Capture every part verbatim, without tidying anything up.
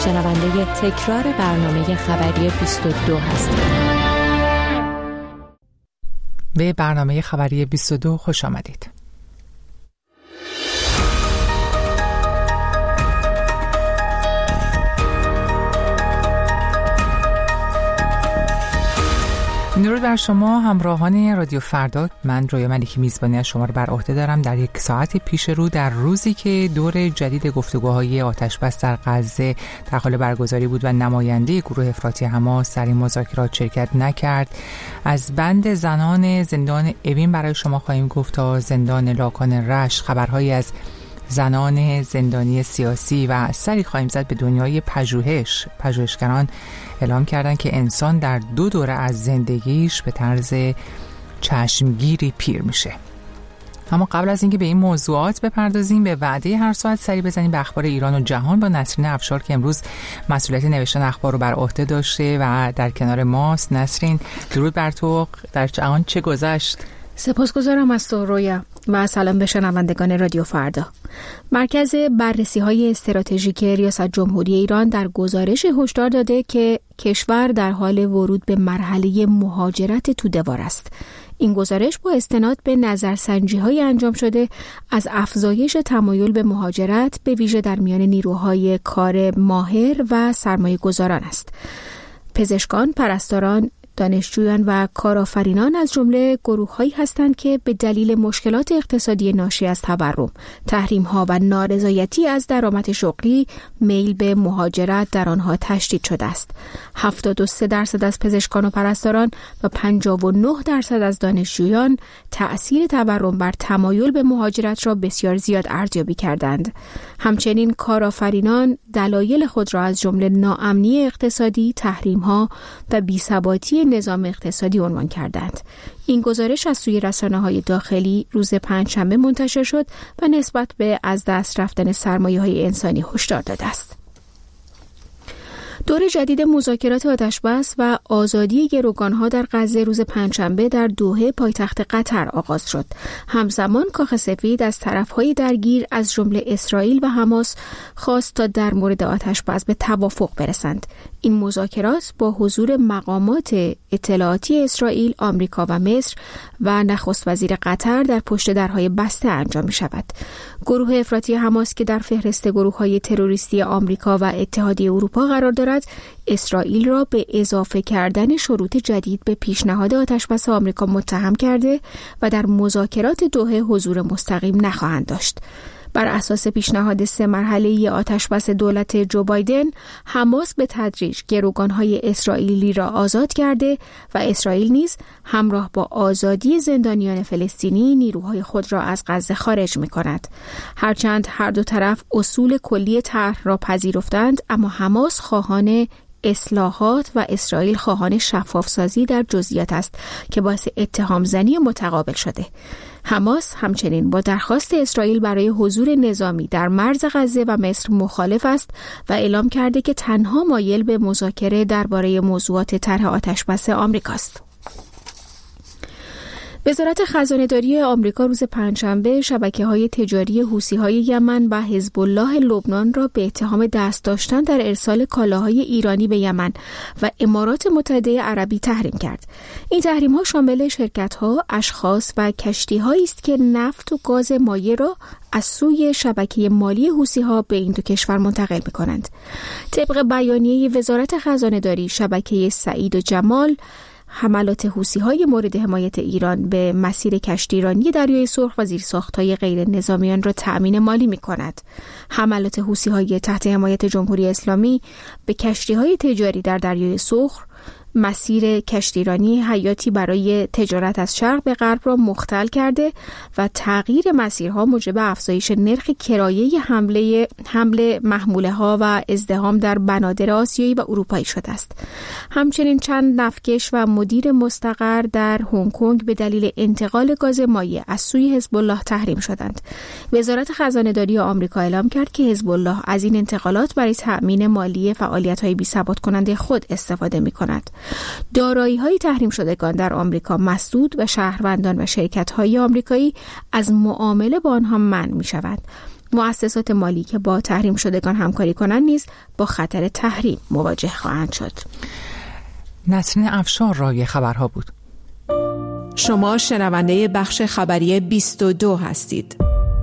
شنونده تکرار برنامه خبری بیست و دو هستید. به برنامه خبری بیست و دو خوش آمدید. درود بر شما همراهان رادیو فردا. من رویا ملیکی میزبانی از شما رو بر عهده دارم در یک ساعت پیش رو، در روزی که دور جدید گفتگوهای آتش‌بس در غزه در حال برگزاری بود و نماینده گروه افراطی حماس در این مذاکرات شرکت نکرد. از بند زنان زندان اوین برای شما خواهیم گفت تا زندان لاکان رشت، خبرهایی از زنان زندانی سیاسی و سری خواهیم زد به دنیای پژوهش. پژوهشگران اعلام کردند که انسان در دو دوره از زندگیش به طرز چشمگیری پیر میشه. اما قبل از اینکه به این موضوعات بپردازیم، به وعده هر ساعت سری بزنیم به اخبار ایران و جهان با نسرین افشار که امروز مسئولیت نوشتن اخبار رو بر عهده داشته و در کنار ماست. نسرین، درود بر تو. در جهان چه گذشت؟ سپاسگزارم از تو رویا و سلام به شنوندگان رادیو فردا. مرکز بررسی‌های استراتژیک ریاست جمهوری ایران در گزارش هشدار داده که کشور در حال ورود به مرحله مهاجرت توده‌وار است. این گزارش با استناد به نظرسنجی‌های انجام شده از افزایش تمایل به مهاجرت به ویژه در میان نیروهای کار ماهر و سرمایه‌گذاران است. پزشکان، پرستاران، دانشجویان و کارآفرینان از جمله گروه‌هایی هستند که به دلیل مشکلات اقتصادی ناشی از تورم، تحریم‌ها و نارضایتی از درآمد شغلی میل به مهاجرت در آنها تشدید شده است. هفتاد و سه درصد از پزشکان و پرستاران و پنجاه و نه درصد از دانشجویان تأثیر تورم بر تمایل به مهاجرت را بسیار زیاد ارزیابی کردند. همچنین کارآفرینان دلایل خود را از جمله ناامنی اقتصادی، تحریم‌ها و بی‌ثباتی نظام اقتصادی عنوان کردند. این گزارش از سوی رسانه‌های داخلی روز پنجشنبه منتشر شد و نسبت به از دست رفتن سرمایه‌های انسانی هشدار داده است. دور جدید مذاکرات آتش‌بس و آزادی گروگان‌ها در غزه روز پنجشنبه در دوحه پایتخت قطر آغاز شد. همزمان کاخ سفید از طرف‌های درگیر از جمله اسرائیل و حماس خواست تا در مورد آتش‌بس به توافق برسند. این مذاکرات با حضور مقامات اطلاعاتی اسرائیل، آمریکا و مصر و نخست وزیر قطر در پشت درهای بسته انجام می شود. گروه افراطی حماس که در فهرست گروه‌های تروریستی آمریکا و اتحادیه اروپا قرار دارد، اسرائیل را به اضافه کردن شروط جدید به پیشنهاد آتش‌بس آمریکا متهم کرده و در مذاکرات دوحه حضور مستقیم نخواهند داشت. بر اساس پیشنهاد سه مرحله‌ای آتش‌بس دولت جو بایدن، حماس به تدریج گروگان‌های اسرائیلی را آزاد کرده و اسرائیل نیز همراه با آزادی زندانیان فلسطینی نیروهای خود را از غزه خارج می‌کند. هرچند هر دو طرف اصول کلی طرح را پذیرفتند، اما حماس خواهان اصلاحات و اسرائیل خواهان شفافسازی در جزئیات است که باعث اتهام زنی متقابل شده. حماس همچنین با درخواست اسرائیل برای حضور نظامی در مرز غزه و مصر مخالف است و اعلام کرده که تنها مایل به مذاکره درباره موضوعات طرح آتش‌بس آمریکاست. وزارت خزانه‌داری آمریکا روز پنجشنبه شبکه‌های تجاری حوثی‌های یمن و حزب الله لبنان را به اتهام دست داشتن در ارسال کالاهای ایرانی به یمن و امارات متحده عربی تحریم کرد. این تحریم‌ها شامل شرکت‌ها، اشخاص و کشتی‌هایی است که نفت و گاز مایع را از سوی شبکه مالی حوثی‌ها به این دو کشور منتقل می‌کنند. طبق بیانیه وزارت خزانه‌داری، شبکه سعید و جمال حملات حوثی‌های مورد حمایت ایران به مسیر کشتیرانی دریای سرخ و زیرساخت‌های غیر نظامیان را تأمین مالی می‌کند. حملات حوثی‌های تحت حمایت جمهوری اسلامی به کشتی‌های تجاری در دریای سرخ مسیر کشتیرانی حیاتی برای تجارت از شرق به غرب را مختل کرده و تغییر مسیرها موجب افزایش نرخ کرایه حمله حمل محموله‌ها و ازدحام در بنادر آسیایی و اروپایی شده است. همچنین چند نفتکش و مدیر مستقر در هنگ کنگ به دلیل انتقال گاز مایع از سوی حزب الله تحریم شدند. وزارت خزانه‌داری آمریکا اعلام کرد که حزب الله از این انتقالات برای تأمین مالی فعالیت‌های بی‌ثبات کننده خود استفاده می‌کند. دارایی‌های تحریم شدگان در آمریکا مسدود و شهروندان و شرکت‌های آمریکایی از معامله با آنها منع می‌شوند. مؤسسات مالی که با تحریم شدگان همکاری کنند نیز با خطر تحریم مواجه خواهند شد. نسرین افشار رای خبرها بود. شما شنونده بخش خبری بیست و دو هستید.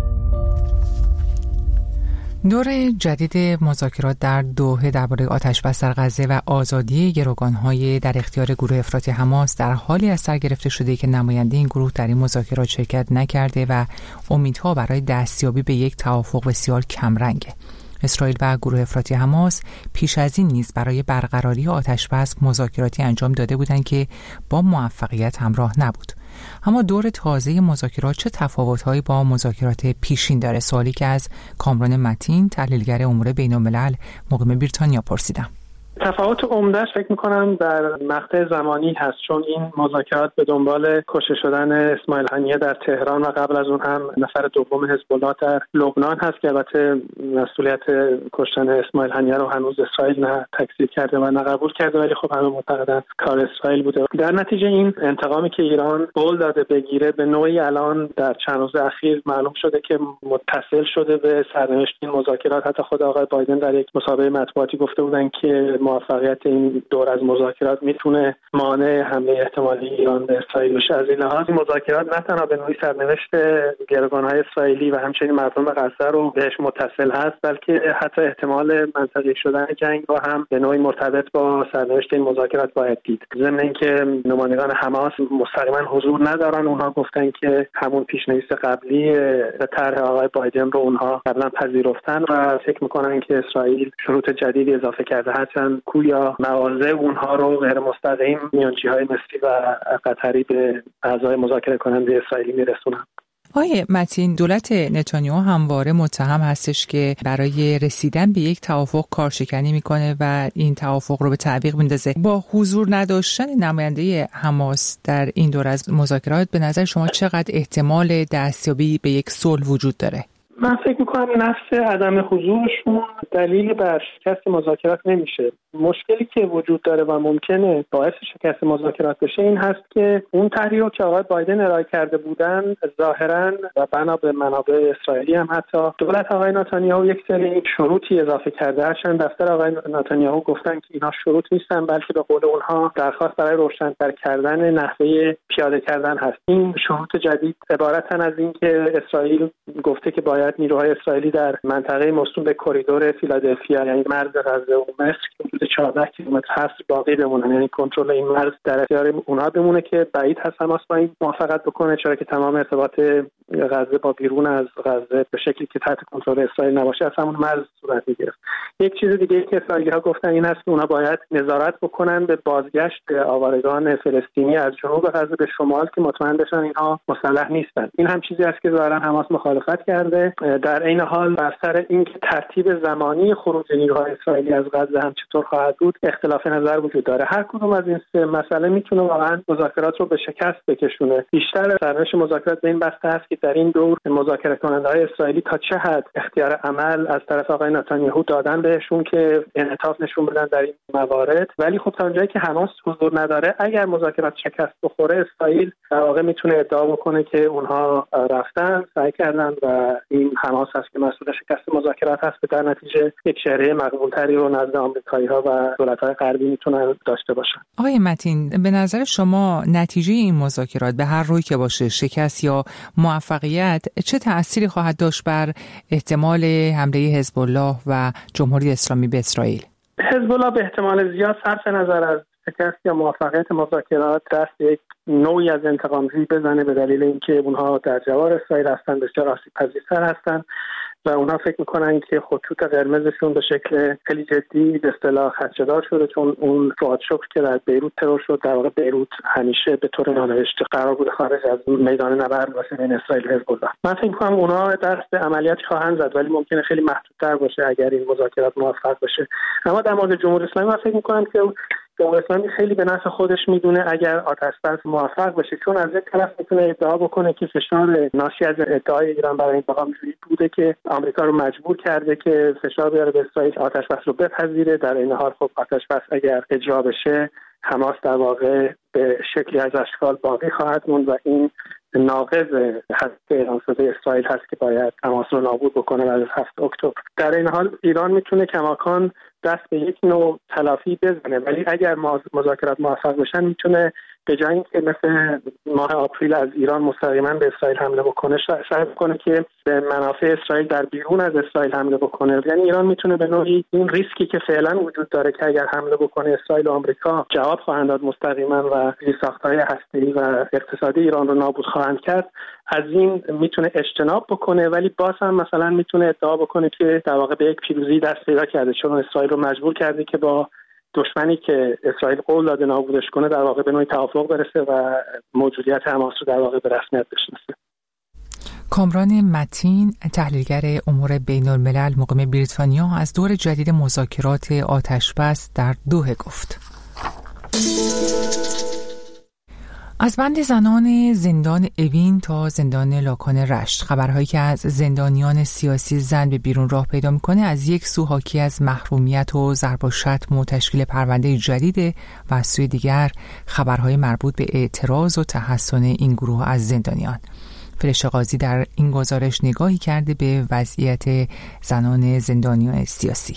دور جدید مذاکرات در دوحه درباره آتش‌بس در غزه و آزادی گروگان‌های در اختیار گروه افراطی حماس در حالی از سر گرفته شده که نماینده این گروه در این مذاکرات شرکت نکرده و امیدها برای دستیابی به یک توافق بسیار کمرنگه. اسرائیل و گروه افراطی حماس پیش از این نیز برای برقراری آتش‌بس مذاکراتی انجام داده بودند که با موفقیت همراه نبود. اما دور تازه مذاکرات چه تفاوت‌هایی با مذاکرات پیشین داره؟ سوالی که از کامران متین، تحلیلگر امور بین‌الملل مقیم بریتانیا پرسیدم. تفاوت عمده‌اش فکر می‌کنم در مقطع زمانی هست، چون این مذاکرات به دنبال کشته شدن اسماعیل هنیه در تهران و قبل از اون هم نفر دوم حزب الله در لبنان هست که البته مسئولیت کشتن اسماعیل هنیه رو هنوز اسرائیل نه تکذیب کرده و نه قبول کرده، ولی خب همه معتقدن کار اسرائیل بوده. در نتیجه این انتقامی که ایران قول داده بگیره به نوعی الان در چند روز اخیر معلوم شده که متصل شده به سرنوشت این مذاکرات. حتی خود آقای بایدن در یک مسابقه مطبوعاتی گفته بودن که موفقیت این دور از مذاکرات میتونه مانع حمله احتمالی ایران به اسرائیل بشه. از این لحاظ مذاکرات نه تنها به نوعی سرنوشت گروگان‌های اسرائیلی و همچنین مردم غزه رو بهش متصل هست، بلکه حتی احتمال منطقه‌ای شدن جنگ رو هم به نوعی مرتبط با سرنوشت این مذاکرات باید دید. ضمن اینکه نمایندگان حماس مستقیما حضور ندارن، اونها گفتن که همون پیشنهاد قبلی طرح آقای بایدن رو اونها قبلا پذیرفتن و فکر می‌کنن که اسرائیل شروط جدیدی اضافه کرده، هرچند کویا مواضع اونها رو غیر مستقیم میانجی‌های مصری و قطری به اعضای مذاکره کننده اسرائیلی میرسونن. آقای متین، دولت نتانیاهو همواره متهم هستش که برای رسیدن به یک توافق کارشکنی میکنه و این توافق رو به تعویق میندازه. با حضور نداشتن نماینده حماس در این دور از مذاکرات به نظر شما چقدر احتمال دستیابی به یک صلح وجود داره؟ من فکر میکنم نفس عدم حضورشون دلیل بر شکست مذاکرات نمیشه. مشکلی که وجود داره و ممکنه باعث شکست مذاکرات بشه این هست که اون طرحی رو که آقای بایدن ارائه کرده بودن ظاهراً و بنا به منابع اسرائیلی هم حتی دولت آقای نتانیاهو یک سری شروطی اضافه کرده. هرچند دفتر آقای نتانیاهو گفتن که اینا شروط نیستن، بلکه به قول اونها درخواست برای روشن‌تر کردن نحوه پیاده کردن هست. این شروط جدید عبارتن از این که اسرائیل گفته که باید نیروهای اسرائیلی در منطقه موسوم به کریدور فیلادلفیا، یعنی مرز غزه و مصر که حدود چهارده کیلومتر هست، باقی بمونن، یعنی کنترل این مرز در اختیار اونها بمونه که بعید هست حماس با این موافقت بکنه، چرا که تمام ارتباط غزه با بیرون از غزه به شکلی که تحت کنترل اسرائیل نباشه از همون مرز صورت میگیره. یک چیز دیگه که اسرائیلی‌ها گفتن این هست که اونها باید نظارت بکنن به بازگشت آوارگان فلسطینی از جنوب غزه به شمال که مطمئن بشن اینها مسلح نیستن. این هم چیزی است که ظاهرا حماس مخالفت کرده. در این حال بر سر اینکه ترتیب زمانی خروج نیروهای اسرائیلی از غزه هم چطور خواهد بود اختلاف نظر وجود داره. هر کدوم از این سه مسئله میتونه واقعا مذاکرات رو به شکست بکشونه. بیشتر سرنوشت مذاکرات به این بسته است که در این دور مذاکره کننده‌های اسرائیلی تا چه حد اختیار عمل از طرف آقای نتانیاهو دادن بهشون که انعطاف نشون بدن در این موارد، ولی خب تا اونجایی که حماس حضور نداره اگر مذاکرات شکست بخوره اسرائیل در واقع میتونه ادعا بکنه که اونها رفتن سعی کردن و این حماس هست که مسئول شکست مذاکرات هست، به در نتیجه یک چهره مقبولتری رو نزد آمریکایی‌ها و دولت‌های غربی میتونن داشته باشن. آقای متین، به نظر شما نتیجه این مذاکرات به هر روی که باشه، شکست یا موفقیت، چه تأثیری خواهد داشت بر احتمال حمله حزب الله و جمهوری اسلامی به اسرائیل؟ حزب الله به احتمال زیاد صرف نظر از شکست یا موفقیت مذاکرات دست یک نوعی از انتقام‌جویی بزنه به دلیل اینکه اونها در جوار اسرائیل هستن، بسیار آسیب‌پذیرتر هستن و اونها فکر میکنن که خطوط قرمزشون به شکل خیلی جدی به اصطلاح خدشه‌دار شده، چون اون فؤاد شکر که در بیروت ترور شد، در واقع بیروت همیشه به طور نانوشته قرار بود خارج از میدان نبرد باشه بین اسرائیل و حزب الله. من فکر میکنم اونها دست به عملیات خواهند زد، ولی ممکنه خیلی محدودتر باشه اگر این مذاکرات موفق بشه. اما در مورد جمهوری اسلامی من فکر میکنم که جمهوری اسلامی خیلی به نفع خودش میدونه اگر آتش‌بس موفق بشه، چون از یک طرف میتونه ادعا بکنه که فشار ناشی از ادعای ایران برای انتقام‌جویی بوده که آمریکا رو مجبور کرده که فشار بیاره به اسرائیل آتش‌بس رو بپذیره. در این حال خب آتش‌بس اگر اجرا بشه حماس در واقع به شکلی از اشکال باقی خواهد موند و این ناقض هست ایرانسازی اسرائیل هست که باید تماس رو نابود بکنه بعد از هفت اکتبر. در این حال ایران میتونه کماکان دست به یک نوع تلافی بزنه، ولی اگر مذاکرات موفق بشن میتونه به جای اینکه مثل ماه آپریل از ایران مستقیما به اسرائیل حمله بکنه سعی کنه که به منافع اسرائیل در بیرون از اسرائیل حمله بکنه. یعنی ایران میتونه به نوعی این ریسکی که فعلا وجود داره که اگر حمله بکنه اسرائیل و آمریکا جواب خواهند داد مستقیما و زیرساخت‌های هسته‌ای و اقتصادی ایران رو نابود خواهند کرد، از این میتونه اجتناب بکنه، ولی باز هم مثلا میتونه ادعا بکنه که در واقع به یک پیروزی دست پیدا کرده، چون اسرائیل رو مجبور کرده که با دشمنی که اسرائیل قول داده نابودش کنه در واقع به نوعی توافق برسه و موجودیت حماس رو در واقع به رسمیت بشناسه. کامران متین، تحلیلگر امور بین الملل مقیم بریتانیا، از دور جدید مذاکرات آتشبس در دوحه گفت. از بند زنان زندان اوین تا زندان لاکان رشت، خبرهایی که از زندانیان سیاسی زن به بیرون راه پیدا میکنه از یک سو حاکی از محرومیت و ضرب و شتم و تشکیل پرونده جدید و از سوی دیگر خبرهای مربوط به اعتراض و تحسن این گروه از زندانیان. فرشته قاضی در این گزارش نگاهی کرده به وضعیت زنان زندانیان سیاسی.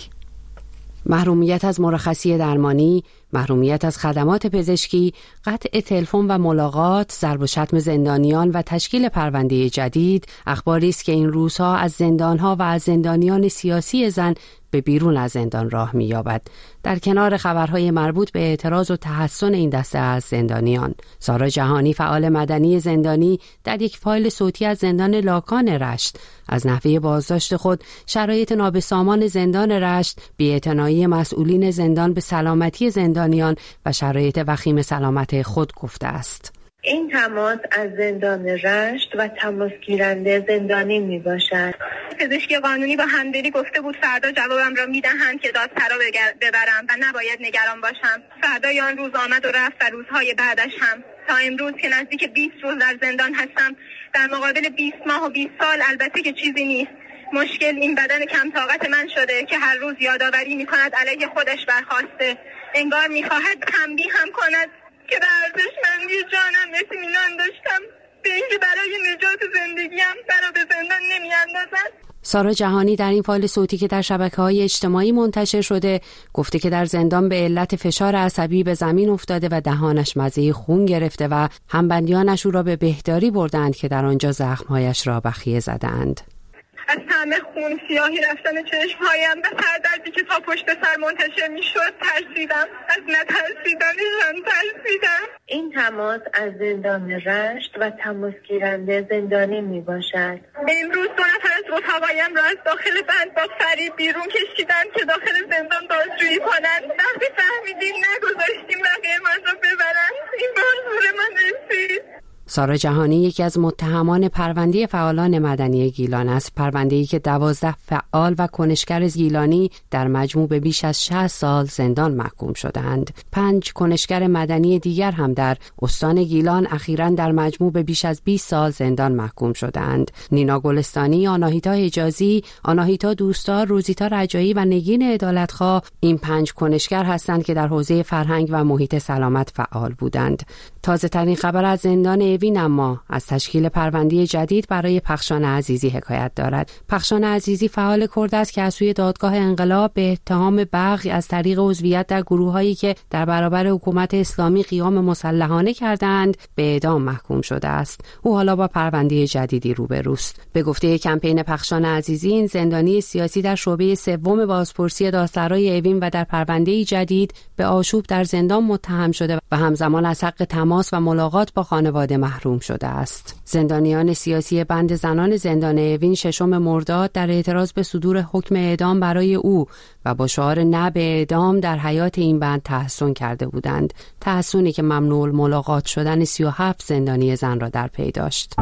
محرومیت از مرخصی درمانی، محرومیت از خدمات پزشکی، قطع تلفن و ملاقات، ضرب و شتم زندانیان و تشکیل پرونده جدید اخباری است که این روزها از زندانها و از زندانیان سیاسی زن به بیرون از زندان راه می‌یابد. در کنار خبرهای مربوط به اعتراض و تحسن این دسته از زندانیان، سارا جهانی، فعال مدنی زندانی، در یک فایل صوتی از زندان لاکان رشت از نحوه بازداشت خود، شرایط نابسامان زندان رشت، بی‌اعتنایی مسئولین زندان به سلامتی زندانیان و شرایط وخیم سلامت خود گفته است. این تماس از زندان رشت و تماس گیرنده زندانی می باشد. پزشکی قانونی با همدلی گفته بود فردا جوابم را می دهند که دادسرا ببرم و نباید نگران باشم. فردای آن روز آمد و رفت و روزهای بعدش هم. تا امروز که نزدیک بیست روز در زندان هستم، در مقابل بیست ماه و بیست سال البته که چیزی نیست. مشکل این بدن کم طاقت من شده که هر روز یادآوری می کند علیه خودش برخاسته. انگار می خواهد تنبیه هم کند که به ارزشمندی جانم اطمینان داشتم، به اینکه برای نجات زندگیم برا به زندان نمی‌اندازد. سارا جهانی در این فایل صوتی که در شبکه‌های اجتماعی منتشر شده گفته که در زندان به علت فشار عصبی به زمین افتاده و دهانش مزه خون گرفته و همبندیانش او را به بهداری بردند که در آنجا زخم‌هایش را بخیه زدند. از همه خون سیاهی رفتن چشمهایم و سردردی که تا پشت سر منتشر می شد ترسیدم. از نترسیدنشان ترسیدم. این تماس از زندان رشت و تماس گیرنده زندانی می باشد. امروز دو نفر از رفقایم را از داخل بند با فریب بیرون کشیدند که داخل زندان بازجویی کنند. وقتی فهمیدیم نگذاشتیم بقیه‌مان را ببرند. این بار زور من رسید. سارا جهانی یکی از متهمان پرونده فعالان مدنی گیلان است، پرونده‌ای که دوازده فعال و کنشگر گیلانی در مجموع به بیش از شصت سال زندان محکوم شدند. پنج کنشگر مدنی دیگر هم در استان گیلان اخیراً در مجموع به بیش از بیست سال زندان محکوم شدند. نینا گلستانی، آناهیتا حجازی، آناهیتا دوستار، روزیتا رجایی و نگین عدالتخواه این پنج کنشگر هستند که در حوزه فرهنگ و محیط سلامت فعال بودند. تازه ترین خبر از زندان اوین اما از تشکیل پرونده جدید برای پخشان عزیزی حکایت دارد. پخشان عزیزی فعال کرد است که از سوی دادگاه انقلاب به اتهام بغی از طریق عضویت در گروه‌هایی که در برابر حکومت اسلامی قیام مسلحانه کردند به اعدام محکوم شده است. او حالا با پرونده جدیدی روبروست. به گفته کمپین پخشان عزیزی، این زندانی سیاسی در شعبه سوم بازپرسی دادسرای اوین و در پرونده جدید به آشوب در زندان متهم شده و همزمان از حق تماس و ملاقات با خانواده محروم شده است. زندانیان سیاسی بند زنان زندان اوین ششم مرداد در اعتراض به صدور حکم اعدام برای او و با شعار نه به اعدام در حیات این بند تحسن کرده بودند. تحسنی که ممنوع ملاقات شدن سی و هفت زندانی زن را در پی داشت.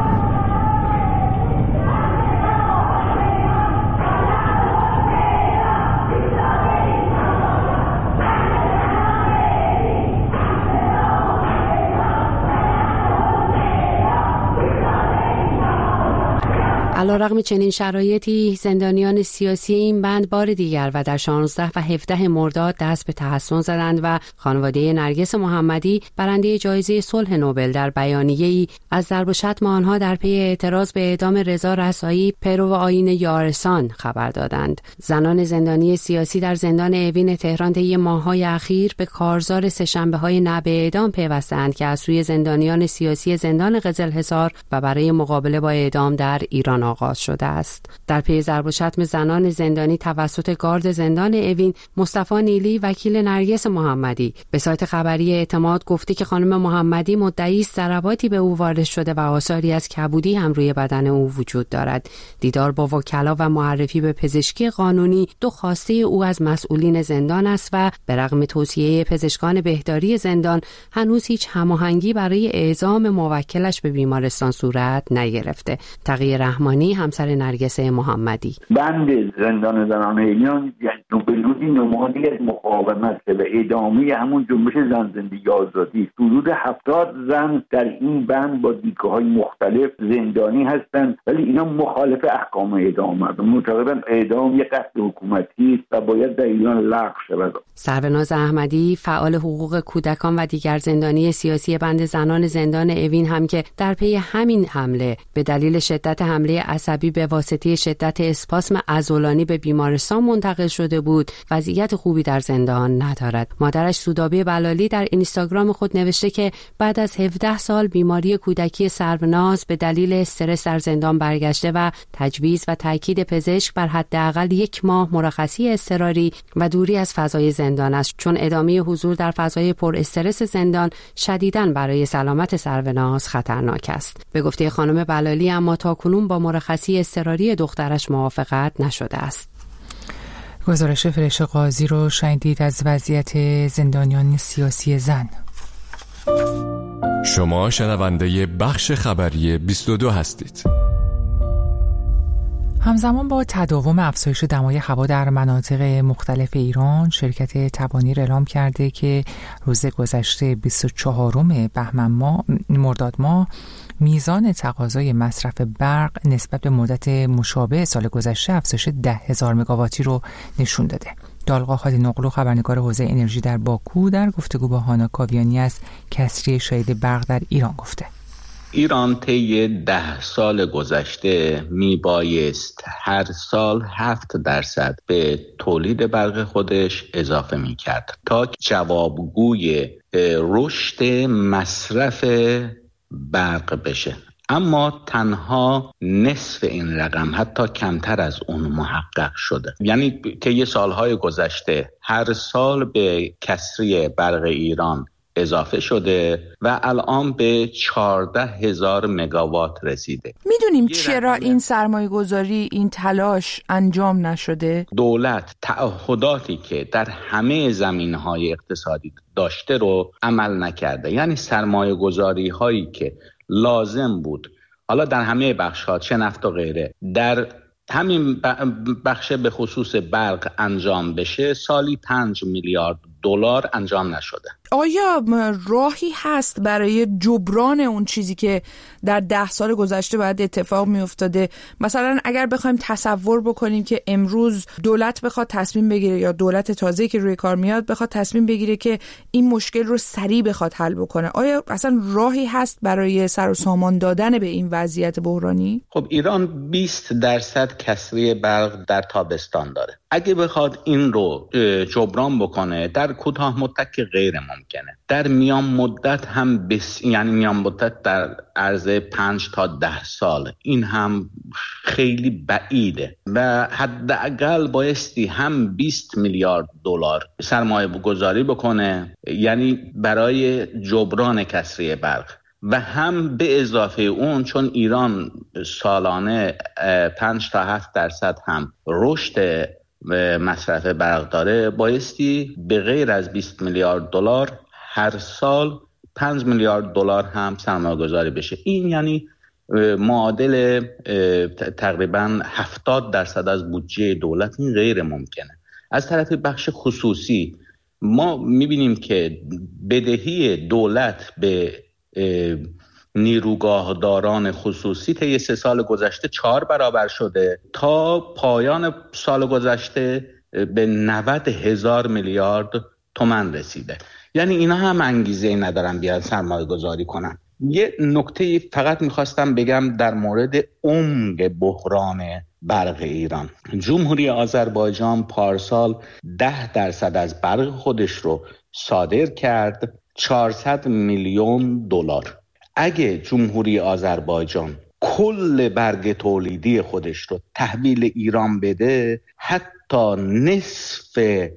علیرغم چنین شرایطی زندانیان سیاسی این بند بار دیگر و در شانزده و هفده مرداد دست به تحسن زدند و خانواده نرگس محمدی برنده جایزه صلح نوبل در بیانیه‌ای از ضرب و شتم آنها در پی اعتراض به اعدام رضا رسایی پیرو آیین یارسان خبر دادند. زنان زندانی سیاسی در زندان اوین تهران طی ماه‌های اخیر به کارزار سه‌شنبه‌های نه به اعدام پیوستند که از سوی زندانیان سیاسی زندان قزلحصار و برای مقابله با اعدام در ایران آغاز شده است. در پی ضرب و شتم زنان زندانی توسط گارد زندان اوین، مصطفی نیلی وکیل نرگس محمدی به سایت خبری اعتماد گفته که خانم محمدی مدعی است ضرباتی به او وارد شده و آثاری از کبودی هم روی بدن او وجود دارد. دیدار با وکلا و معرفی به پزشکی قانونی دو خواسته او از مسئولین زندان است و به رغم توصیه پزشکان بهداری زندان هنوز هیچ هماهنگی برای اعزام موکلش به بیمارستان صورت نگرفته. تقی رحمانی همسر نرگس محمدی: بند زندان زنان ایران یعنی به نوعی نمادی از مقاومت و ادامه همون جنبش زن زندگی آزادی. حدود هفتاد زن در این بند با دیدگاه‌های مختلف زندانی هستند، ولی اینا مخالف احکام اعدام هستند. معتقدن اعدام یک قصد حکومتی است و باید در ایران لغو شود. سروناز احمدی فعال حقوق کودکان و دیگر زندانی سیاسی بند زنان زندان اوین هم که در پی همین حمله به دلیل شدت حمله عصبی به واسطه شدت اسپاسم عضلانی به بیمارستان منتقل شده بود، وضعیت خوبی در زندان ندارد. مادرش سودابی بلالی در اینستاگرام خود نوشته که بعد از هفده سال بیماری کودکی سروناز به دلیل استرس در زندان برگشته و تجویز و تاکید پزشک بر حداقل یک ماه مرخصی اضطراری و دوری از فضای زندان است، چون ادامه حضور در فضای پر استرس زندان شدیداً برای سلامت سروناز خطرناک است. به گفته خانم بلالی اما تاکنون با مرخصی اضطراری دخترش موافقت نشده است. گزارش فرش قاضی رو شنیدید از وضعیت زندانیان سیاسی زن. شما شنونده بخش خبری بیست و دو هستید. همزمان با تداوم افزایش دمای هوا در مناطق مختلف ایران، شرکت تبانیر اعلام کرده که روز گذشته بیست و چهارم بهمن ماه مرداد ماه میزان تقاضای مصرف برق نسبت به مدت مشابه سال گذشته افزایش ده هزار مگاواتی رو نشون داده. دالقا هادی نقلو، خبرنگار حوزه انرژی در باکو، در گفتگو با هانا کاویانی از کسری شهید برق در ایران گفته: ایران طی ده سال گذشته می بایست هر سال هفت درصد به تولید برق خودش اضافه می کرد تا جوابگوی رشد مصرف برق بشه، اما تنها نصف این رقم، حتی کمتر از اون محقق شده. یعنی طی سالهای گذشته هر سال به کسری برق ایران اضافه شده و الان به چهارده هزار مگاوات رسیده. میدونیم چرا این سرمایه گذاری، این تلاش انجام نشده؟ دولت تعهداتی که در همه زمینهای اقتصادی داشته رو عمل نکرده. یعنی سرمایه گذاری هایی که لازم بود، حالا در همه بخش‌ها، چه نفت و غیره، در همین بخش به خصوص برق انجام بشه، سالی پنج میلیارد دلار انجام نشده. آیا راهی هست برای جبران اون چیزی که در ده سال گذشته باید اتفاق می افتاده؟ مثلا اگر بخوایم تصور بکنیم که امروز دولت بخواد تصمیم بگیره، یا دولت تازه‌ای که روی کار میاد بخواد تصمیم بگیره که این مشکل رو سریع بخواد حل بکنه، آیا اصلا راهی هست برای سر و سامان دادن به این وضعیت بحرانی؟ خب ایران بیست درصد کسری برق در تابستان داره. اگه بخواد این رو جبران بکنه در کوتاه مدت که غیر ممکنه، در میان مدت هم بس، یعنی میان مدت در عرض پنج تا ده سال، این هم خیلی بعیده و حداقل بایستی هم بیست میلیارد دلار سرمایه گذاری بکنه، یعنی برای جبران کسری برق، و هم به اضافه اون چون ایران سالانه پنج تا هفت درصد هم رشد مصرف برق داره، بایستی به غیر از بیست میلیارد دلار هر سال پنج میلیارد دلار هم سرمایه گذاری بشه. این یعنی معادل تقریبا هفتاد درصد از بودجه دولت. این غیر ممکنه. از طرف بخش خصوصی ما میبینیم که بدهی دولت به نیروگاهداران خصوصی طی سه سال گذشته چهار برابر شده تا پایان سال گذشته به نود هزار میلیارد تومان رسیده. یعنی اینا هم انگیزه ندارن بیان سرمایه گذاری کنن. یه نکته فقط میخواستم بگم در مورد عمق بحران برق ایران. جمهوری آذربایجان پارسال ده درصد از برق خودش رو صادر کرد، چهارصد میلیون دلار. اگه جمهوری آذربایجان کل برق تولیدی خودش رو تحویل ایران بده، حتی نصف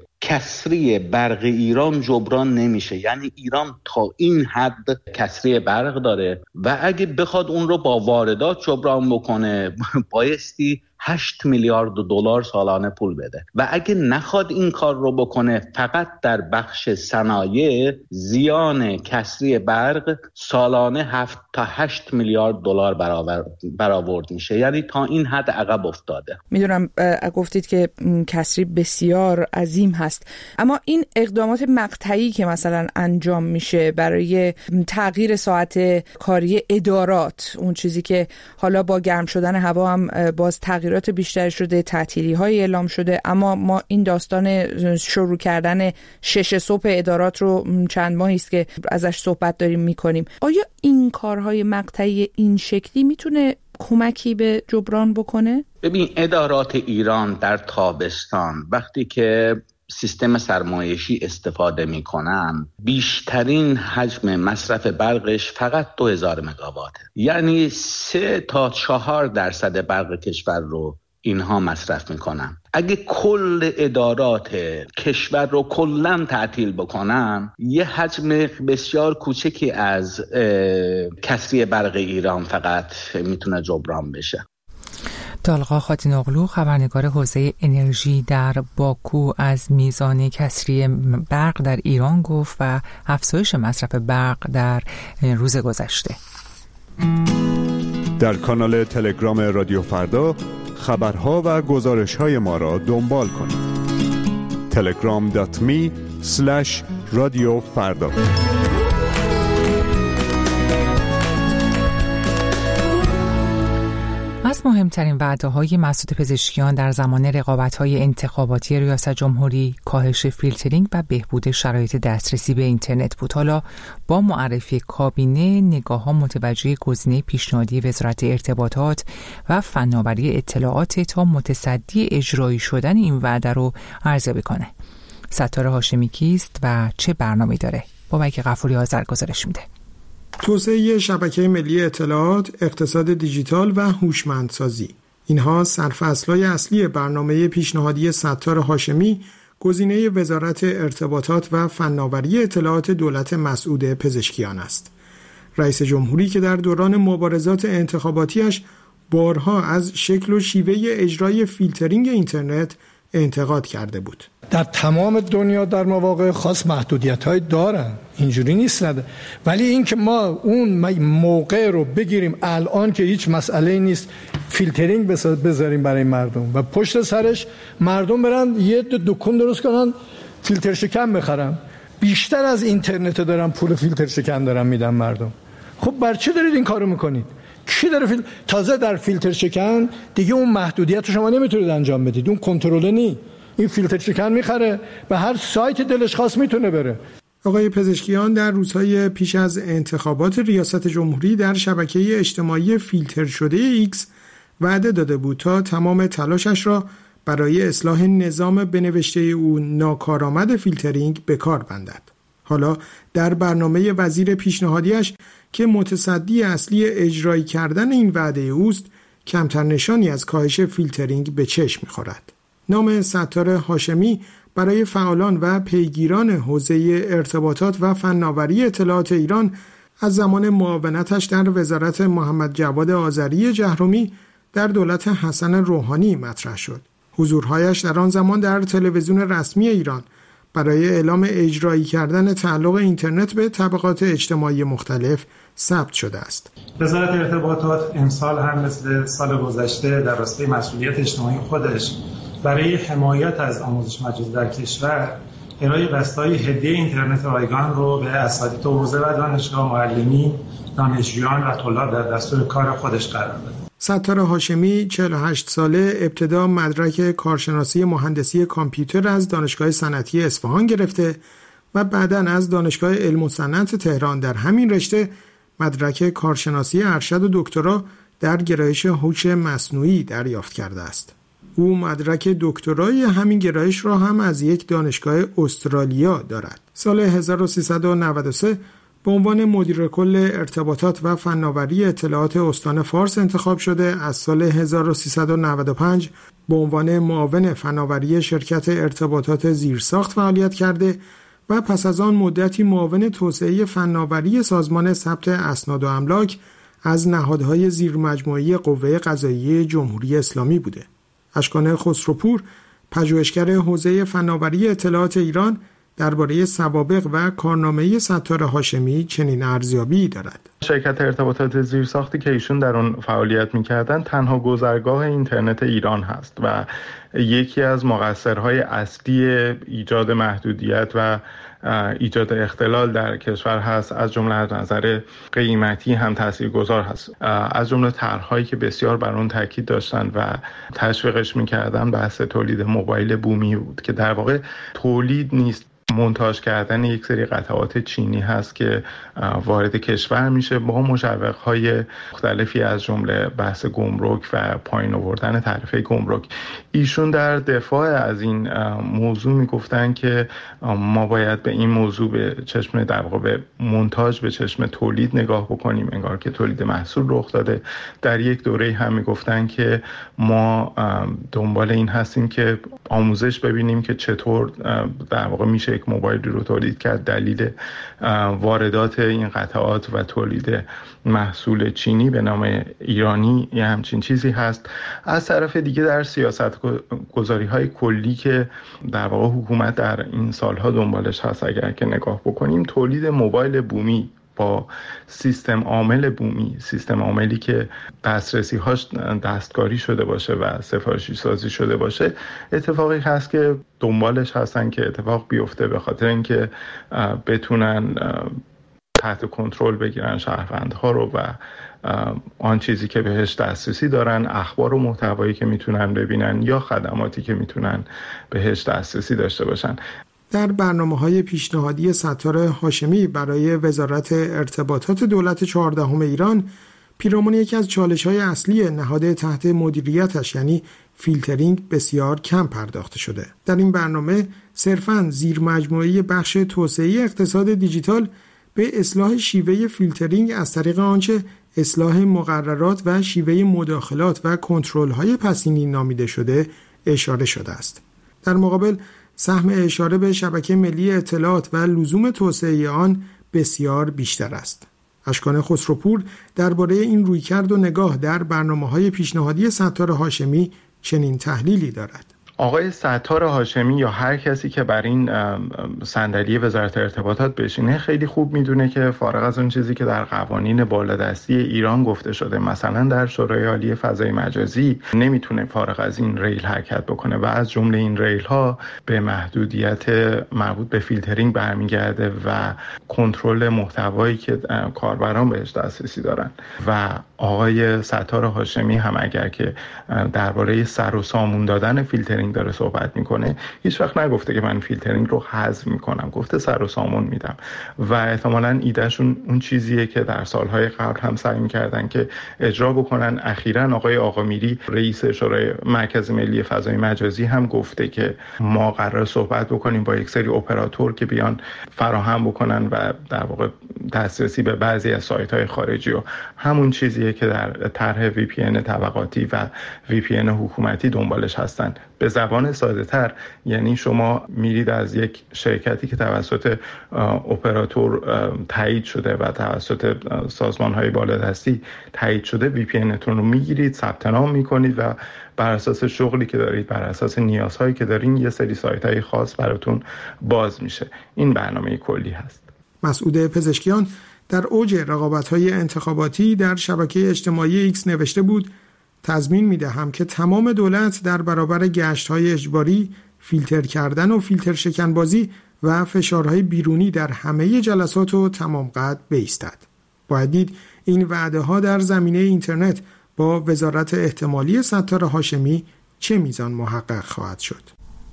کسری برق ایران جبران نمیشه. یعنی ایران تا این حد کسری برق داره و اگه بخواد اون رو با واردات جبران بکنه بایستی هشت میلیارد دلار سالانه پول بده و اگه نخواد این کار رو بکنه فقط در بخش صنایع زیان کسری برق سالانه هفت تا هشت میلیارد دلار برآورد میشه. یعنی تا این حد عقب افتاده. میدونم گفتید که کسری بسیار عظیم هست، اما این اقدامات مقطعی که مثلا انجام میشه برای تغییر ساعت کاری ادارات، اون چیزی که حالا با گرم شدن هوا هم باز تغییر بیشتر شده، تعطیلی های اعلام شده، اما ما این داستان شروع کردن شش صبح ادارات رو چند ماهی است که ازش صحبت داریم میکنیم. آیا این کارهای مقطعی این شکلی میتونه کمکی به جبران بکنه؟ ببین، ادارات ایران در تابستان وقتی که سیستم سرمایشی استفاده میکنن بیشترین حجم مصرف برقش فقط دو هزار مگاواته. یعنی سه تا چهار درصد برق کشور رو اینها مصرف میکنن. اگه کل ادارات کشور رو کلاً تعطیل بکنن یه حجم بسیار کوچکی از کسری برق ایران فقط میتونه جبران بشه. طالقا خاتینوغلو، خبرنگار حوزه انرژی در باکو، از میزان کسری برق در ایران گفت و افزایش مصرف برق در روز گذشته. در کانال تلگرام رادیو فردا خبرها و گزارش‌های ما را دنبال کنید. تلگرام دات می اسلش رادیو فردا. از مهمترین وعده‌های مسعود پزشکیان در زمان رقابت‌های انتخاباتی ریاست جمهوری کاهش فیلترینگ و بهبود شرایط دسترسی به اینترنت بود. حالا با معرفی کابینه نگاه‌ها متوجه گزینه پیشنهادی وزارت ارتباطات و فناوری اطلاعات تا متصدی اجرایی شدن این وعده رو ارزیابی کنه. ستاره هاشمی کیست و چه برنامه‌ای داره؟ بابک غفوری آذر گزارش میده. توسعه شبکه ملی اطلاعات، اقتصاد دیجیتال و هوشمندسازی، اینها سرفصل‌های اصلی برنامه پیشنهادی ستاره هاشمی، گزینه وزارت ارتباطات و فناوری اطلاعات دولت مسعود پزشکیان است. رئیس جمهوری که در دوران مبارزات انتخاباتیش بارها از شکل و شیوه اجرای فیلترینگ اینترنت انتقاد کرده بود. در تمام دنیا در مواقع خاص محدودیت‌های دارن، اینجوری نیست نده. ولی این که ما اون موقع رو بگیریم الان که هیچ مسئله نیست فیلترینگ بذاریم برای مردم و پشت سرش مردم برن یه دکون درست کنن فیلتر شکن بخرن، بیشتر از اینترنت دارن پول فیلتر شکن دارن میدن مردم. خب بر چه دارید این کارو میکنید؟ کی داره فیل... تازه در فیلتر شکن دیگه اون محدودیت رو شما نمیتونید انجام بدید، اون کنترل نی. این فیلتر شکن میخره به هر سایت دلش خواست میتونه بره. آقای پزشکیان در روزهای پیش از انتخابات ریاست جمهوری در شبکه اجتماعی فیلتر شده ایکس وعده داده بود تا تمام تلاشش را برای اصلاح نظام بنوشته او ناکارآمد فیلترینگ به کار بندد. حالا در برنامه وزیر پیشنهادیش که متصدی اصلی اجرایی کردن این وعده اوست کمتر نشانی از کاهش فیلترینگ به چشم می‌خورد. نام ستاره هاشمی برای فعالان و پیگیران حوزه ارتباطات و فناوری اطلاعات ایران از زمان معاونتش در وزارت محمد جواد آذری جهرومی در دولت حسن روحانی مطرح شد. حضورهایش در آن زمان در تلویزیون رسمی ایران برای اعلام اجرایی کردن تعلق اینترنت به طبقات اجتماعی مختلف ثبت شده است. وزارت ارتباطات امسال هم مثل سال گذشته در راستای مسئولیت اجتماعی خودش برای حمایت از آموزش مجازی در کشور ارائه بسته‌های هدیه اینترنت رایگان رو به اساتید حوزه و دانشگاه، معلمین، دانشجویان و طلاب در دستور کار خودش قرار داد. ستار هاشمی چهل و هشت ساله ابتدا مدرک کارشناسی مهندسی کامپیوتر از دانشگاه صنعتی اصفهان گرفته و بعداً از دانشگاه علم و صنعت تهران در همین رشته مدرک کارشناسی ارشد و دکترا در گرایش هوش مصنوعی دریافت کرده است. او مدرک دکترای همین گرایش را هم از یک دانشگاه استرالیا دارد. سال هزار و سیصد و نود و سه به عنوان مدیر کل ارتباطات و فناوری اطلاعات استان فارس انتخاب شده. از سال هزار و سیصد و نود و پنج به عنوان معاون فناوری شرکت ارتباطات زیرساخت فعالیت کرده و پس از آن مدتی معاون توسعه فناوری سازمان ثبت اسناد و املاک از نهادهای زیرمجموعه قوه قضاییه جمهوری اسلامی بوده. اشکان خسروپور، پژوهشگر حوزه فناوری اطلاعات ایران، درباره سوابق و کارنامه ستار هاشمی چنین ارزیابی دارد. شرکت ارتباطات زیرساختی که ایشون در اون فعالیت می‌کردن تنها گذرگاه اینترنت ایران هست و یکی از مقصرهای اصلی ایجاد محدودیت و ایجاد اختلال در کشور هست. از جمله از نظر قیمتی هم تاثیرگذار هست. از جمله طرح‌هایی که بسیار بر اون تاکید داشتن و تشویقش می‌کردن بحث تولید موبایل بومی بود که در واقع تولید نیست، مونتاژ کردن یک سری قطعات چینی هست که وارد کشور میشه با مشوق‌های مختلفی از جمله بحث گمرک و پایین آوردن تعرفه گمرک. ایشون در دفاع از این موضوع میگفتن که ما باید به این موضوع به چشم در واقع به مونتاژ به چشم تولید نگاه بکنیم، انگار که تولید محصول رخ داده. در یک دوره هم میگفتن که ما دنبال این هستیم که آموزش ببینیم که چطور در واقع میشه یک موبایلی رو تولید کرد. دلیل واردات این قطعات و تولید محصول چینی به نام ایرانی یه همچین چیزی هست. از طرف دیگه در سیاست گذاری های کلی که در واقع حکومت در این سالها دنبالش هست، اگر که نگاه بکنیم، تولید موبایل بومی با سیستم عامل بومی، سیستم عاملی که دسترسی هاش دستکاری شده باشه و سفارشی سازی شده باشه، اتفاقی هست که دنبالش هستن که اتفاق بیفته، به خاطر اینکه بتونن تحت کنترل بگیرن شهروندها رو و آن چیزی که بهش دسترسی دارن، اخبار و محتوایی که میتونن ببینن یا خدماتی که میتونن بهش دسترسی داشته باشن. در برنامه‌های پیشنهادی ستار هاشمی برای وزارت ارتباطات دولت چهاردهم ایران، پیرامون یکی از چالش‌های اصلی نهاد تحت مدیریتش یعنی فیلترینگ بسیار کم پرداخته شده. در این برنامه صرفاً زیر مجموعه بخش توسعه اقتصاد دیجیتال به اصلاح شیوه فیلترینگ از طریق آنچه اصلاح مقررات و شیوه مداخلات و کنترل‌های پسینی نامیده شده اشاره شده است. در مقابل سهم اشاره به شبکه ملی اطلاعات و لزوم توسعه آن بسیار بیشتر است. اشکان خسروپور درباره این رویکرد و نگاه در برنامه‌های پیشنهادی ستار هاشمی چنین تحلیلی دارد. آقای ستار هاشمی یا هر کسی که بر این صندلی وزارت ارتباطات بشینه خیلی خوب میدونه که فارغ از اون چیزی که در قوانین بالادستی ایران گفته شده، مثلا در شورای عالی فضای مجازی، نمیتونه فارغ از این ریل حرکت بکنه و از جمله این ریل ها به محدودیت مربوط به فیلترینگ برمیگرده و کنترل محتوایی که کاربران بهش دسترسی دارن. و آقای ستار هاشمی هم اگر که درباره سر و سامون دادن فیلترینگ داره صحبت میکنه، هیچ وقت نگفته که من فیلترینگ رو حذف میکنم، گفته سر و سامون میدم و احتمالاً ایدهشون اون چیزیه که در سالهای قبل هم سعی میکردن که اجرا بکنن. اخیراً آقای آقامیری رئیس شورای مرکز ملی فضای مجازی هم گفته که ما قرار صحبت بکنیم با یک سری اپراتور که بیان فراهم بکنن و در واقع دسترسی به بعضی از سایت‌های خارجی و همون چیزیه که در طرح وی پی ان طبقاتی و وی پی ان حکومتی دنبالش هستن. به زبان ساده تر یعنی شما میرید از یک شرکتی که توسط اپراتور تایید شده و توسط سازمان‌های بالادستی تایید شده، وی پی انتون رو میگیرید، ثبت نام میکنید و بر اساس شغلی که دارید، بر اساس نیازهایی که دارین، یه سری سایت‌های خاص براتون باز میشه. این برنامه کلی هست. مسعود پزشکیان در اوج رقابت‌های انتخاباتی در شبکه اجتماعی ایکس نوشته بود: تضمین می‌دهم که تمام دولت در برابر گشت‌های اجباری، فیلتر کردن و فیلتر شکنبازی و فشارهای بیرونی در همه جلسات و تمام قد بایستد. باید دید این وعده ها در زمینه اینترنت با وزارت احتمالی ستار هاشمی چه میزان محقق خواهد شد.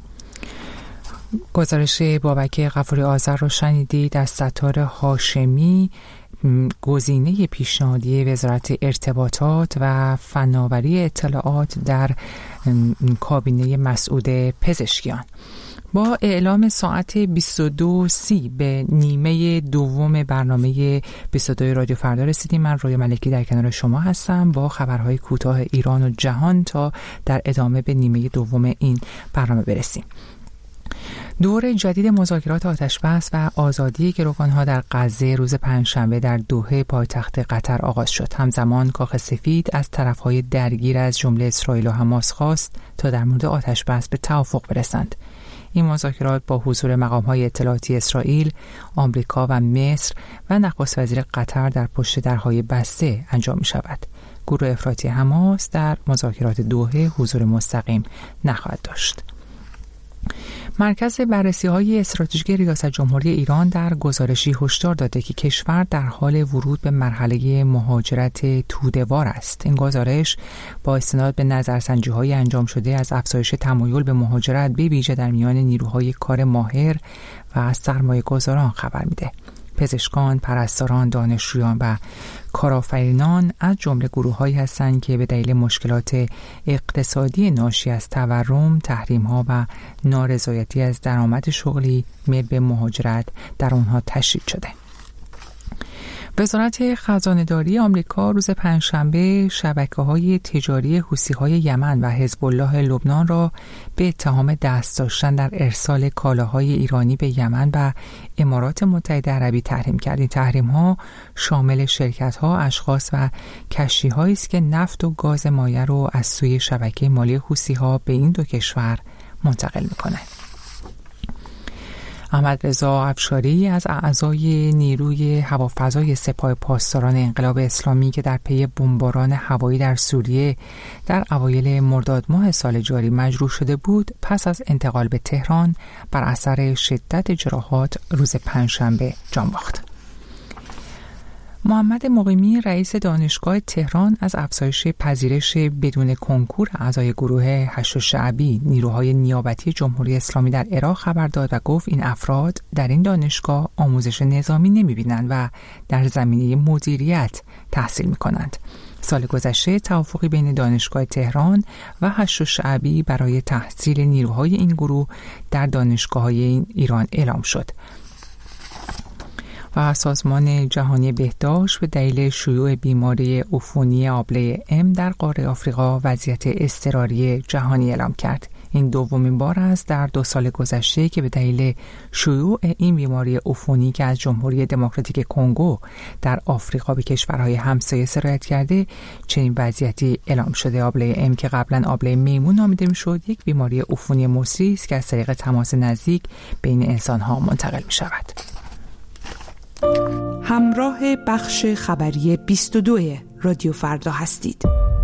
گزارش بابک غفوری آذر رو شنیدید از ستار هاشمی، گزینه پیشنهادی وزارت ارتباطات و فناوری اطلاعات در کابینه مسعود پزشکیان. با اعلام ساعت بیست و دو سی به نیمه دوم برنامه بیست و دو رادیو فردا رسیدیم. من رویا ملکی در کنار شما هستم با خبرهای کوتاه ایران و جهان تا در ادامه به نیمه دوم این برنامه برسیم. دور جدید مذاکرات آتشبس و آزادی گروگانها در غزه روز پنجشنبه در دوحه پایتخت قطر آغاز شد. همزمان کاخ سفید از طرفهای درگیر از جمله اسرائیل و حماس خواست تا در مورد آتشبس به توافق برسند. این مذاکرات با حضور مقام‌های اطلاعاتی اسرائیل، آمریکا و مصر و نخست وزیر قطر در پشت درهای بسته انجام می‌شود. گروه افراطی حماس در مذاکرات دوحه حضور مستقیم نخواهد داشت. مرکز بررسی‌های استراتژیک ریاست جمهوری ایران در گزارشی هشدار داده که کشور در حال ورود به مرحله مهاجرت توده‌وار است. این گزارش با استناد به نظرسنجی‌های انجام شده از افزایش تمایل به مهاجرت به ویژه در میان نیروهای کار ماهر و سرمایه‌گذاران خبر میده. پزشکان، پرستاران، دانشجویان و کارآفرینان از جمله گروه‌هایی هستند که به دلیل مشکلات اقتصادی ناشی از تورم، تحریم‌ها و نارضایتی از درآمد شغلی میل به مهاجرت در آنها تشدید شده. وزارت خزانه‌داری آمریکا روز پنجشنبه شبکه‌های تجاری حوثی‌های یمن و حزب الله لبنان را به اتهام دست داشتن در ارسال کالاهای ایرانی به یمن و امارات متحده عربی تحریم کرد. این تحریم‌ها شامل شرکت‌ها، اشخاص و کشتی‌هایی است که نفت و گاز مایع را از سوی شبکه مالی حوثی‌ها به این دو کشور منتقل می‌کنند. احمد رضا افشاری از اعضای نیروی هوافضای سپاه پاسداران انقلاب اسلامی که در پی بمباران هوایی در سوریه در اوایل مرداد ماه سال جاری مجروح شده بود، پس از انتقال به تهران بر اثر شدت جراحات روز پنجشنبه جان باخت. محمد مقیمی رئیس دانشگاه تهران از افزایش پذیرش بدون کنکور اعضای گروه هشت شعبی نیروهای نیابتی جمهوری اسلامی در عراق خبر داد و گفت این افراد در این دانشگاه آموزش نظامی نمی‌بینند و در زمینه مدیریت تحصیل می‌کنند. سال گذشته توافقی بین دانشگاه تهران و هشت شعبی برای تحصیل نیروهای این گروه در دانشگاه‌های ایران اعلام شد. و سازمان جهانی بهداشت به دلیل شیوع بیماری عفونی آبله ام در قاره آفریقا وضعیت اضطراری جهانی اعلام کرد. این دومین بار است در دو سال گذشته که به دلیل شیوع این بیماری عفونی که از جمهوری دموکراتیک کنگو در آفریقا به کشورهای همسایه سرایت کرده چنین وضعیتی اعلام شده. آبله ام که قبلا آبله میمون نامیده میشد، یک بیماری عفونی مسری است که از طریق تماس نزدیک بین انسان‌ها منتقل می‌شود. همراه بخش خبری بیست و دو رادیو فردا هستید.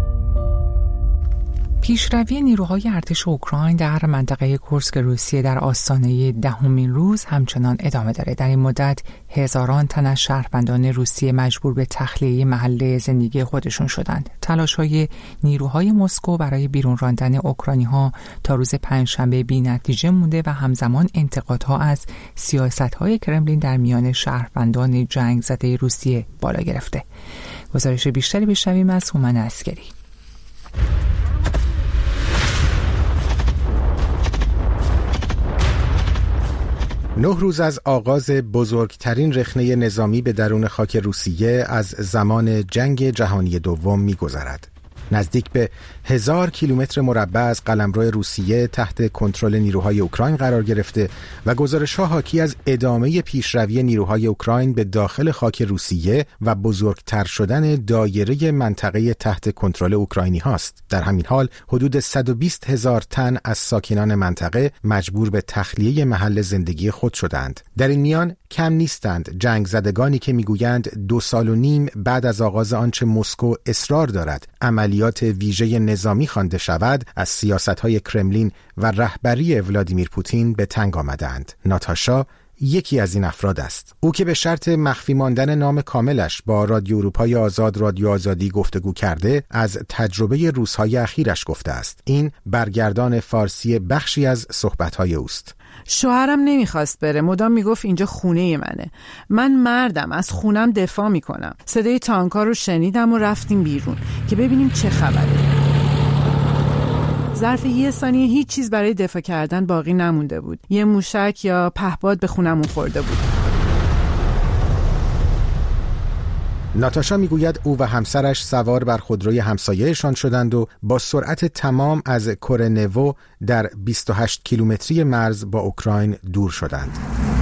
پیشروی نیروهای ارتش اوکراین در منطقه کورسک روسیه در آستانه دهمین روز همچنان ادامه داره. در این مدت هزاران تن از شهروندان روسیه مجبور به تخلیه محل زندگی خودشون شدند. تلاش‌های نیروهای مسکو برای بیرون راندن اوکراینی‌ها تا روز پنجشنبه بی‌نتیجه مونده و همزمان انتقادها از سیاست‌های کرملین در میان شهروندان جنگ زده روسیه بالا گرفته. گزارش بیشتری بشنویم از هومن عسکری. نه روز از آغاز بزرگترین رخنه نظامی به درون خاک روسیه از زمان جنگ جهانی دوم می‌گذرد. نزدیک به هزار کیلومتر مربع از قلمرو روسیه تحت کنترل نیروهای اوکراین قرار گرفته و گزارش‌ها حاکی از ادامه پیشروی نیروهای اوکراین به داخل خاک روسیه و بزرگتر شدن دایره منطقه تحت کنترل اوکراینی هاست. در همین حال حدود صد و بیست هزار تن از ساکنان منطقه مجبور به تخلیه محل زندگی خود شدند. در این میان کم نیستند جنگ زدگانی که میگویند دو سال و نیم بعد از آغاز آنچه مسکو اصرار دارد عملیات ویژه نظامی خوانده شود، از سیاست‌های کرملین و رهبری ولادیمیر پوتین به تنگ آمدند. ناتاشا یکی از این افراد است. او که به شرط مخفی ماندن نام کاملش با رادیو اروپای آزاد رادیو آزادی گفتگو کرده، از تجربه روزهای اخیرش گفته است. این برگردان فارسی بخشی از صحبت‌های اوست. شوهرم نمیخواست بره، مدام میگفت اینجا خونه منه. من مردم، از خونم دفاع میکنم. صدای تانکا رو شنیدم و رفتیم بیرون که ببینیم چه خبره. ظرف یه ثانیه هیچ چیز برای دفاع کردن باقی نمونده بود. یه موشک یا پهپاد به خونمون خورده بود. ناتاشا میگوید او و همسرش سوار بر خودروی همسایه‌شان شدند و با سرعت تمام از کورنوو در بیست و هشت کیلومتری مرز با اوکراین دور شدند.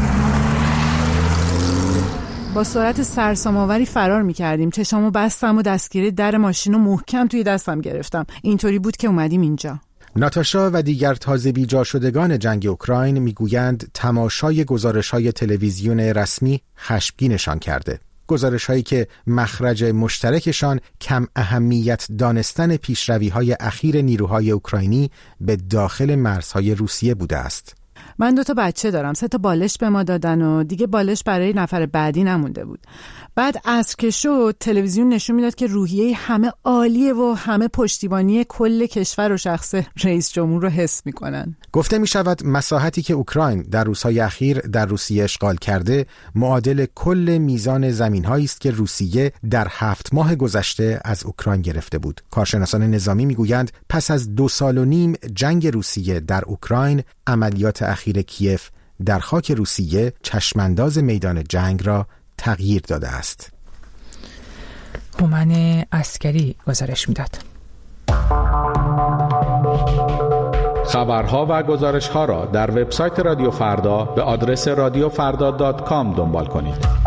با سرعت سرسام‌آوری فرار می‌کردیم. چشامو بستم و دستگیره در ماشین رو محکم توی دستم گرفتم. اینطوری بود که اومدیم اینجا. ناتاشا و دیگر تازه بیجا شدگان جنگ اوکراین میگویند تماشای گزارش‌های تلویزیون رسمی خشمگینشان کرده. گزارش‌هایی که مخرج مشترکشان کم اهمیت دانستن پیشروی‌های اخیر نیروهای اوکراینی به داخل مرزهای روسیه بوده است. من دو تا بچه دارم، سه تا بالش به ما دادن و دیگه بالش برای نفر بعدی نمونده بود. بعد عصر که شد تلویزیون نشون میداد که روحیه همه عالیه و همه پشتیبانی کل کشور و شخص رئیس جمهور رو حس میکنن. گفته میشود مساحتی که اوکراین در روزهای اخیر در روسیه اشغال کرده معادل کل میزان زمین‌هایی است که روسیه در هفت ماه گذشته از اوکراین گرفته بود. کارشناسان نظامی میگویند پس از دو سال و نیم جنگ روسیه در اوکراین، عملیات اخیر کیف در خاک روسیه چشمانداز میدان جنگ را تغییر داده است. هومن عسکری گزارش میداد. خبرها و گزارشها را در وبسایت رادیو فردا به آدرس رادیو فردا دات کام دنبال کنید.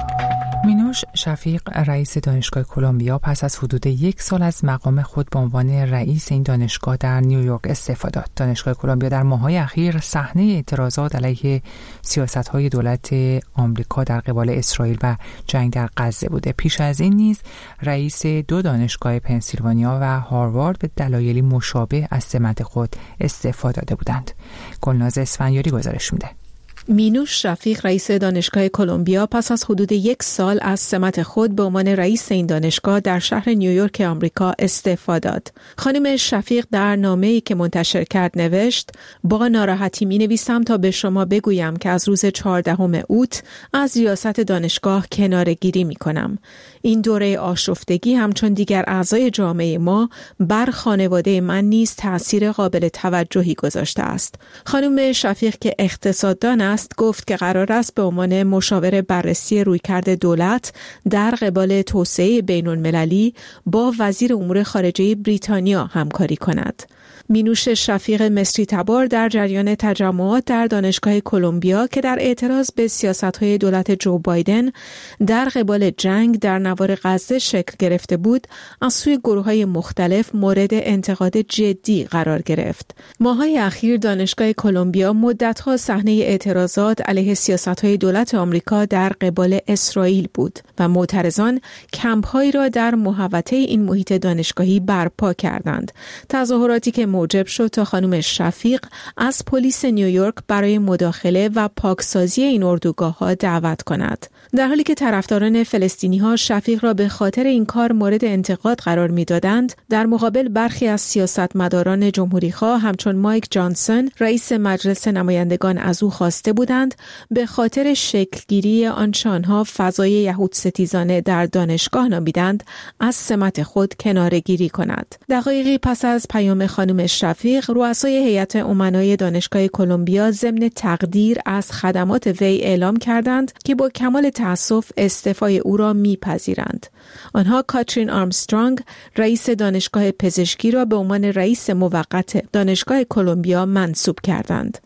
مینوش شفیق رئیس دانشگاه کلمبیا پس از حدود یک سال از مقام خود به عنوان رئیس این دانشگاه در نیویورک استعفا داد. دانشگاه کلمبیا در ماه‌های اخیر صحنه اعتراضات علیه سیاست‌های دولت آمریکا در قبال اسرائیل و جنگ در غزه بوده. پیش از این نیز رئیس دو دانشگاه پنسیلوانیا و هاروارد به دلایلی مشابه از سمت خود استعفا داده بودند. گلناز اسفندیاری گزارش میده. مینوش شفیق رئیس دانشگاه کلمبیا پس از حدود یک سال از سمت خود به عنوان رئیس این دانشگاه در شهر نیویورک آمریکا استعفا داد. خانم شفیق در نامه‌ای که منتشر کرد نوشت: با ناراحتی می‌نویسم تا به شما بگویم که از روز چهاردهم اوت از ریاست دانشگاه کناره‌گیری می‌کنم. این دوره آشفتگی همچون دیگر اعضای جامعه ما بر خانواده من نیز تأثیر قابل توجهی گذاشته است. خانم شفیق که اقتصاددان است گفت که قرار است به عنوان مشاور بررسی رویکرد دولت در قبال توسعه بین‌المللی با وزیر امور خارجه بریتانیا همکاری کند. مینوش شفیق مصری تبار در جریان تجمعات در دانشگاه کلمبیا که در اعتراض به سیاست‌های دولت جو بایدن در قبال جنگ در نوار غزه شکل گرفته بود، از سوی گروه‌های مختلف مورد انتقاد جدی قرار گرفت. ماه‌های اخیر دانشگاه کلمبیا مدت‌ها صحنه اعتراضات علیه سیاست‌های دولت آمریکا در قبال اسرائیل بود و معترضان کمپ‌هایی را در محوطه این محیط دانشگاهی برپا کردند. تظاهراتی که موجب شد تا خانم شفیق از پلیس نیویورک برای مداخله و پاکسازی این اردوگاه‌ها دعوت کند. در حالی که طرفداران فلسطینی‌ها شفیق را به خاطر این کار مورد انتقاد قرار می‌دادند، در مقابل برخی از سیاستمداران جمهوری‌خواه همچون مایک جانسون رئیس مجلس نمایندگان از او خواسته بودند به خاطر شکلگیری آنچه آنها فضای یهودستیزانه در دانشگاه نامیدند از سمت خود کناره‌گیری کند. دقایقی پس از پیام خانم شفیق، رؤسای هیئت امنای دانشگاه کلمبیا ضمن تقدیر از خدمات وی اعلام کردند که با کمال تأسف استعفای او را میپذیرند. آنها کاترین آرمسترانگ رئیس دانشگاه پزشکی را به عنوان رئیس موقت دانشگاه کلمبیا منصوب کردند.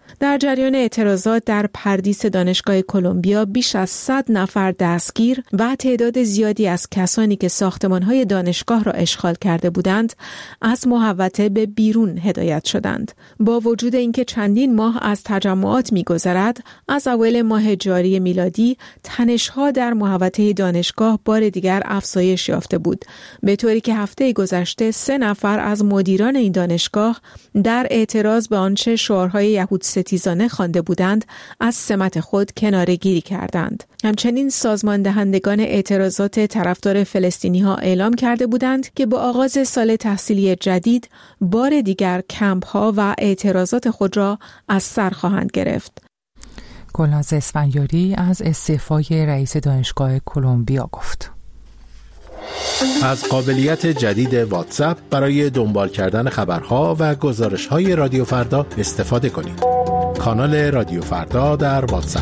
در جریان اعتراضات در پردیس دانشگاه کلمبیا بیش از صد نفر دستگیر و تعداد زیادی از کسانی که ساختمان‌های دانشگاه را اشغال کرده بودند از محوطه به بیرون هدایت شدند. با وجود اینکه چندین ماه از تجمعات می‌گذرد، از اوایل ماه جاری میلادی تنش‌ها در محوطه دانشگاه بار دیگر افزایش یافته بود، به طوری که هفته گذشته سه نفر از مدیران این دانشگاه در اعتراض به آنچه شعارهای یهود ستیزانه خوانده بودند از سمت خود کناره‌گیری کردند. همچنین سازمان دهندگان اعتراضات طرفدار فلسطینی‌ها اعلام کرده بودند که با آغاز سال تحصیلی جدید بار دیگر کمپ‌ها و اعتراضات خود را از سر خواهند گرفت. گلناز اسفندیاری از استعفای رئیس دانشگاه کلمبیا گفت: از قابلیت جدید واتساپ برای دنبال کردن خبرها و گزارش‌های رادیو فردا استفاده کنید. کانال رادیو فردا در واتساپ.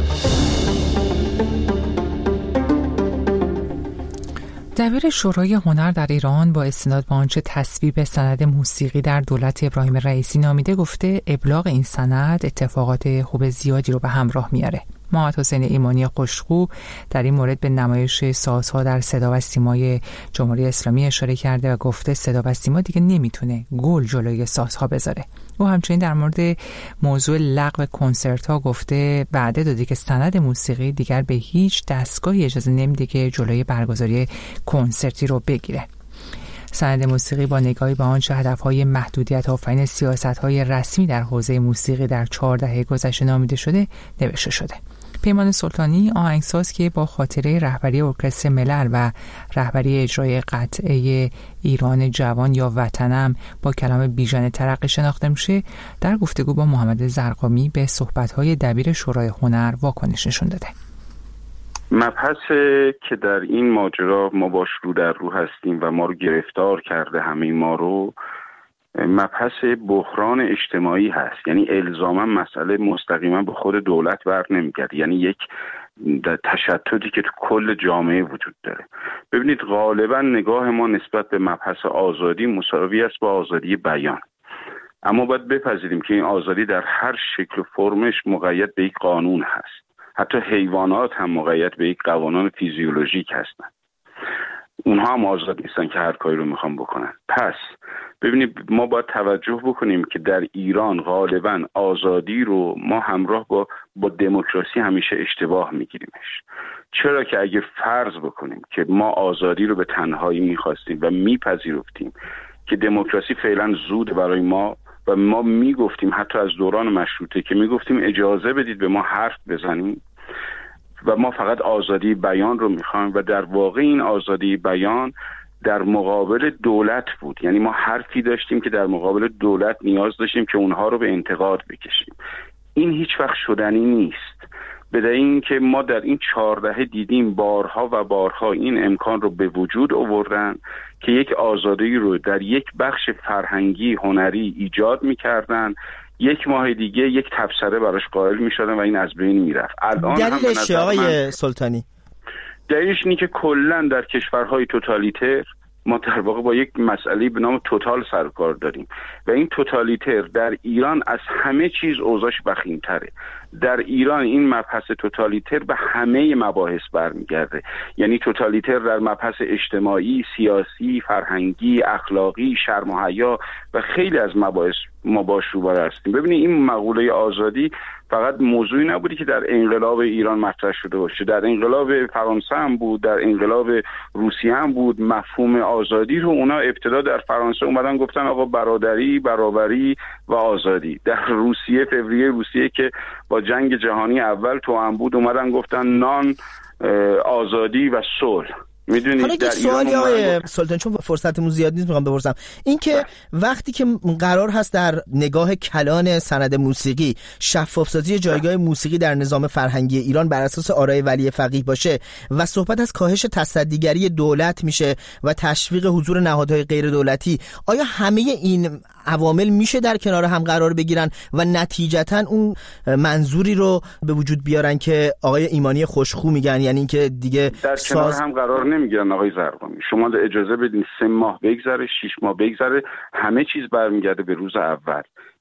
دبیر شورای هنر در ایران با استناد به آنچه تصویب سند موسیقی در دولت ابراهیم رئیسی نامیده گفته ابلاغ این سند اتفاقات خوب زیادی رو به همراه میاره. محمد حسین ایمانی خوشخو در این مورد به نمایش سازها در صدا و سیمای جمهوری اسلامی اشاره کرده و گفته صدا و سیما دیگه نمیتونه گل جلوی سازها بذاره. او همچنین در مورد موضوع لغو کنسرت ها گفته وعده داده که سند موسیقی دیگر به هیچ دستگاهی اجازه نمیده که جلوی برگزاری کنسرتی رو بگیره. سند موسیقی با نگاهی به آنچه هدفهای محدودیت آفرین سیاست‌های رسمی در حوزه موسیقی در چهار دهه گذشته نامیده شده نوشته شده. پیمان سلطانی آهنگساز که با خاطره رهبری ارکستر ملل و رهبری اجرای قطعه ایران جوان یا وطنم با کلام بیژن ترقی شناخته میشه، در گفتگو با محمد زرقامی به صحبت‌های دبیر شورای هنر واکنش نشون داده. مبحث که در این ماجرا ما باش رو در رو هستیم و ما رو گرفتار کرده همه ما رو، مبحث بحران اجتماعی هست. یعنی الزاما مسئله مستقیما به خود دولت بر نمیگرده، یعنی یک تشتتی که تو کل جامعه وجود داره. ببینید غالبا نگاه ما نسبت به مبحث آزادی مساوی است با آزادی بیان، اما باید بپذیریم که این آزادی در هر شکل و فرمش مقید به یک قانون هست. حتی حیوانات هم مقید به یک قوانین فیزیولوژیک هستند. اونها هم آزاد نیستن که هر کاری رو میخوان بکنن. پس ببینید ما باید توجه بکنیم که در ایران غالبا آزادی رو ما همراه با با دموکراسی همیشه اشتباه میگیریمش. چرا که اگه فرض بکنیم که ما آزادی رو به تنهایی میخواستیم و میپذیرفتیم که دموکراسی فعلا زود برای ما و ما میگفتیم حتی از دوران مشروطه که میگفتیم اجازه بدید به ما حرف بزنیم و ما فقط آزادی بیان رو میخوایم و در واقع این آزادی بیان در مقابل دولت بود. یعنی ما حرفی داشتیم که در مقابل دولت نیاز داشتیم که اونها رو به انتقاد بکشیم. این هیچ وقت شدنی نیست. بدون اینکه ما در این چهار دهه دیدیم بارها و بارها این امکان رو به وجود آوردن که یک آزادی رو در یک بخش فرهنگی هنری ایجاد میکردن، یک ماه دیگه یک تبصره براش قائل میشدن و این از بین میرفت. الان دلیلش چیه آقای سلطانی؟ دلیلش اینه که کلا در کشورهای توتالیتر ما در واقع با یک مسئله به نام توتال سرکار داریم و این توتالیتر در ایران از همه چیز اوضاعش وخیم‌تره. در ایران این مبحث توتالیتر به همه مباحث برمیگرده، یعنی توتالیتر در مبحث اجتماعی، سیاسی، فرهنگی، اخلاقی، شرم و حیا و خیلی از مباحث ما باش روبرو هستیم. ببینید این مقوله آزادی فقط موضوعی نبودی که در انقلاب ایران مطرح شده باشه، در انقلاب فرانسه هم بود، در انقلاب روسیه هم بود. مفهوم آزادی رو اونا ابتدا در فرانسه اومدن گفتن آقا برادری، برابری و آزادی. در روسیه، فوریه روسیه که با جنگ جهانی اول تو هم بود، اومدن گفتن نان، آزادی و صلح. میدونید حالا یه سوالی آقای سلطان، چون فرصتمون زیاد نیست میخوام بپرسم، این که وقتی که قرار هست در نگاه کلان سند موسیقی شفافسازی جایگاه موسیقی در نظام فرهنگی ایران بر اساس آرای ولی فقیه باشه و صحبت از کاهش تصدیگری دولت میشه و تشویق حضور نهادهای غیر دولتی، آیا همه این عوامل میشه در کنار هم قرار بگیرن و نتیجتا اون منظوری رو به وجود بیارن که آقای ایمانی خوشخو میگن، یعنی اینکه دیگه در ساز... کنار هم قرار نمیگیرن؟ آقای زرقامی شما اجازه بدین سه ماه بگذره، شش ماه بگذره، همه چیز برمیگرده به روز اول.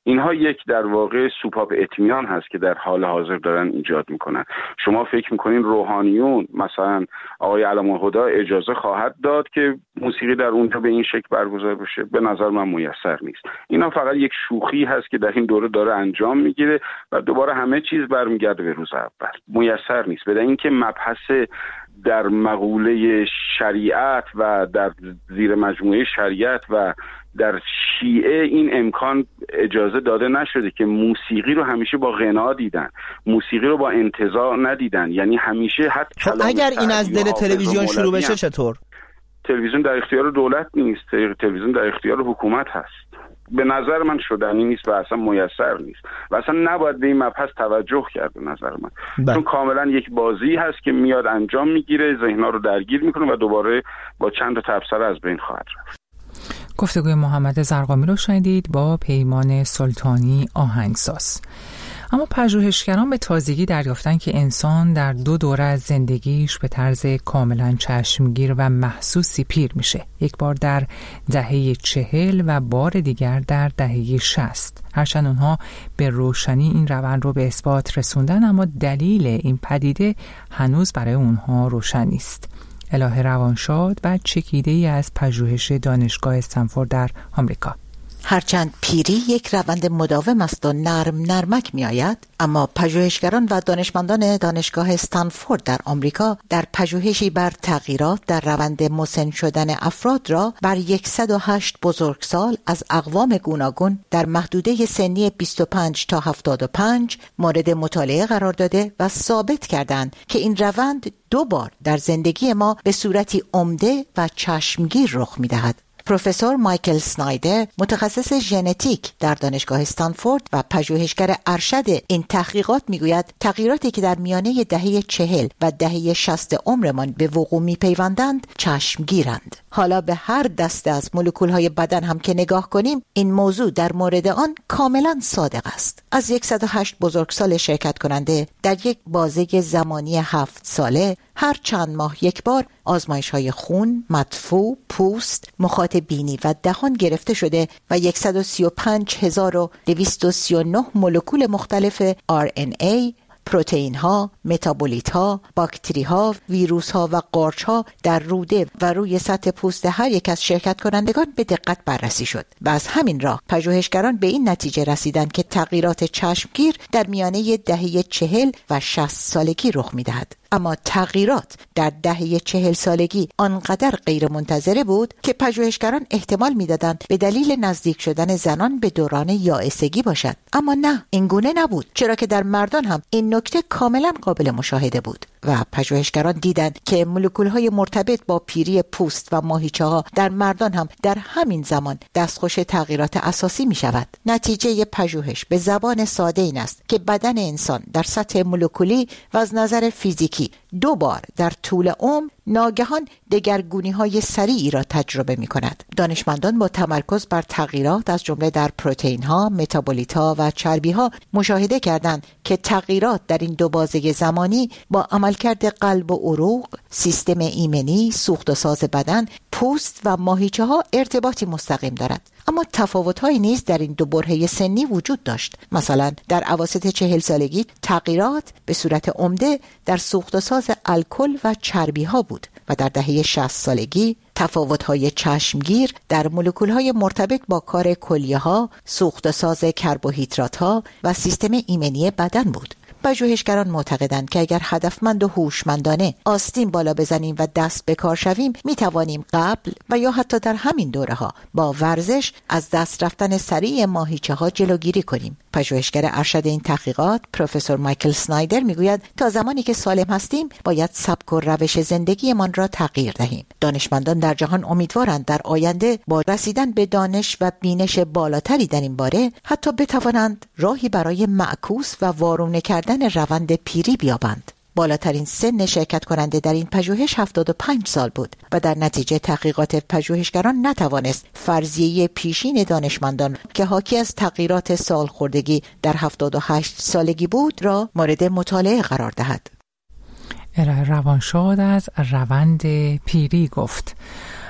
اینها یک در واقع سوپاپ اطمینان هست که در حال حاضر دارن ایجاد میکنن. شما فکر میکنین روحانیون مثلا آقای علم الهدی اجازه خواهد داد که موسیقی در اونجا به این شکل برگزار بشه؟ به نظر من میسر نیست. اینا فقط یک شوخی هست که در این دوره داره انجام میگیره و دوباره همه چیز برمیگرده به روز اول. میسر نیست. بدون اینکه مبحث در مقوله شریعت و در زیر مجموعه شریعت و در شیعه این امکان اجازه داده نشده که موسیقی رو همیشه با غنا دیدن، موسیقی رو با انتزاع ندیدن، یعنی همیشه حتی خب اگر این از دل تلویزیون شروع بشه چطور؟ تلویزیون در اختیار دولت نیست، تلویزیون در اختیار حکومت هست. به نظر من شدنی نیست و اصلا میسر نیست و اصلا نباید به این مبحث توجه کرد به نظر من. بله. چون کاملا یک بازی هست که میاد انجام میگیره، ذهن‌ها رو درگیر میکنه و دوباره با چند تا تبصره از بین خواهد رفت. گفتگوی محمد زرقامی رو شنیدید با پیمان سلطانی آهنگساز. اما پژوهشگران به تازگی دریافتن که انسان در دو دوره از زندگیش به طرز کاملا چشمگیر و محسوسی پیر میشه. یک بار در دهه چهل و بار دیگر در دهه شصت. هرچند اونها به روشنی این روند رو به اثبات رسوندن، اما دلیل این پدیده هنوز برای اونها روشن نیست. الهه روانشاد و چکیده‌ای از پژوهش دانشگاه استنفورد در آمریکا. هرچند پیری یک روند مداوم است و نرم نرمک می آید، اما پژوهشگران و دانشمندان دانشگاه استنفورد در آمریکا در پژوهشی بر تغییرات در روند مسن شدن افراد را بر صد و هشت بزرگسال از اقوام گوناگون در محدوده سنی بیست و پنج تا هفتاد و پنج مورد مطالعه قرار داده و ثابت کردند که این روند دو بار در زندگی ما به صورتی عمده و چشمگیر رخ می دهد. پروفسور مایکل سنایدر، متخصص ژنتیک در دانشگاه استنفورد و پژوهشگر ارشد این تحقیقات، میگوید تغییراتی که در میانه دهه چهل و دهه شصت عمرمان به وقوع میپیوندند چشمگیرند. حالا به هر دسته از مولکول‌های بدن هم که نگاه کنیم، این موضوع در مورد آن کاملا صادق است. از صد و هشت بزرگسال شرکت کننده در یک بازه زمانی هفت ساله هر چند ماه یک بار آزمایش‌های خون، مدفوع، پوست، مخاط بینی و دهان گرفته شده و صد و سی و پنج هزار و دویست و سی و نه مولکول مختلف آر ان ای، پروتئین ها، متابولیت ها، باکتری ها، ویروس ها و قارچ ها در روده و روی سطح پوست هر یک از شرکت کنندگان به دقت بررسی شد و از همین راه پژوهشگران به این نتیجه رسیدند که تغییرات چشمگیر در میانه دهه چهل و شصت سالگی رخ می‌دهد. اما تغییرات در دهه چهل سالگی آنقدر غیر منتظره بود که پژوهشگران احتمال میدادند به دلیل نزدیک شدن زنان به دوران یائسگی باشد. اما نه، این گونه نبود، چرا که در مردان هم این نکته کاملا قابل مشاهده بود و پژوهشگران دیدند که مولکول‌های مرتبط با پیری پوست و ماهیچه‌ها در مردان هم در همین زمان دستخوش تغییرات اساسی می‌شود. نتیجه پژوهش به زبان ساده این است که بدن انسان در سطح مولکولی و از نظر فیزیکی دو بار در طول عمر ناگهان دگرگونی‌های سریعی را تجربه می‌کند. دانشمندان با تمرکز بر تغییرات از جمله در پروتئین‌ها، متابولیت‌ها و چربی‌ها مشاهده کردند که تغییرات در این دو بازه زمانی با عملکرد قلب و عروق، سیستم ایمنی، سوخت و ساز بدن، پوست و ماهیچه‌ها ارتباطی مستقیم دارد. اما تفاوت‌هایی نیز در این دو برهه سنی وجود داشت. مثلا در اواسط چهل سالگی تغییرات به صورت عمده در سوخت و ساز الکل و چربی‌ها بود و در دهه شصت سالگی تفاوت‌های چشمگیر در مولکول‌های مرتبط با کار کلیه‌ها، سوخت و ساز کربوهیدرات‌ها و سیستم ایمنی بدن بود. پژوهشگران معتقدند که اگر هدفمند و هوشمندانه آستین بالا بزنیم و دست به کار شویم، می توانیم قبل و یا حتی در همین دوره‌ها با ورزش از دست رفتن سریع ماهیچه‌ها جلوگیری کنیم. پژوهشگر ارشد این تحقیقات پروفسور مایکل سنایدر میگوید تا زمانی که سالم هستیم باید سبک و روش زندگیمان را تغییر دهیم. دانشمندان در جهان امیدوارند در آینده با رسیدن به دانش و بینش بالاتری در این باره حتی بتوانند راهی برای معکوس و وارونه کردن روند پیری بیابند. بالاترین سن شرکت کننده در این پژوهش هفتاد و پنج سال بود و در نتیجه تحقیقات پژوهشگران نتوانست فرضیه پیشین دانشمندان که حاکی از تغییرات سالخوردگی در هفتاد و هشت سالگی بود را مورد مطالعه قرار دهد. ارائه روانشاد از روند پیری گفت.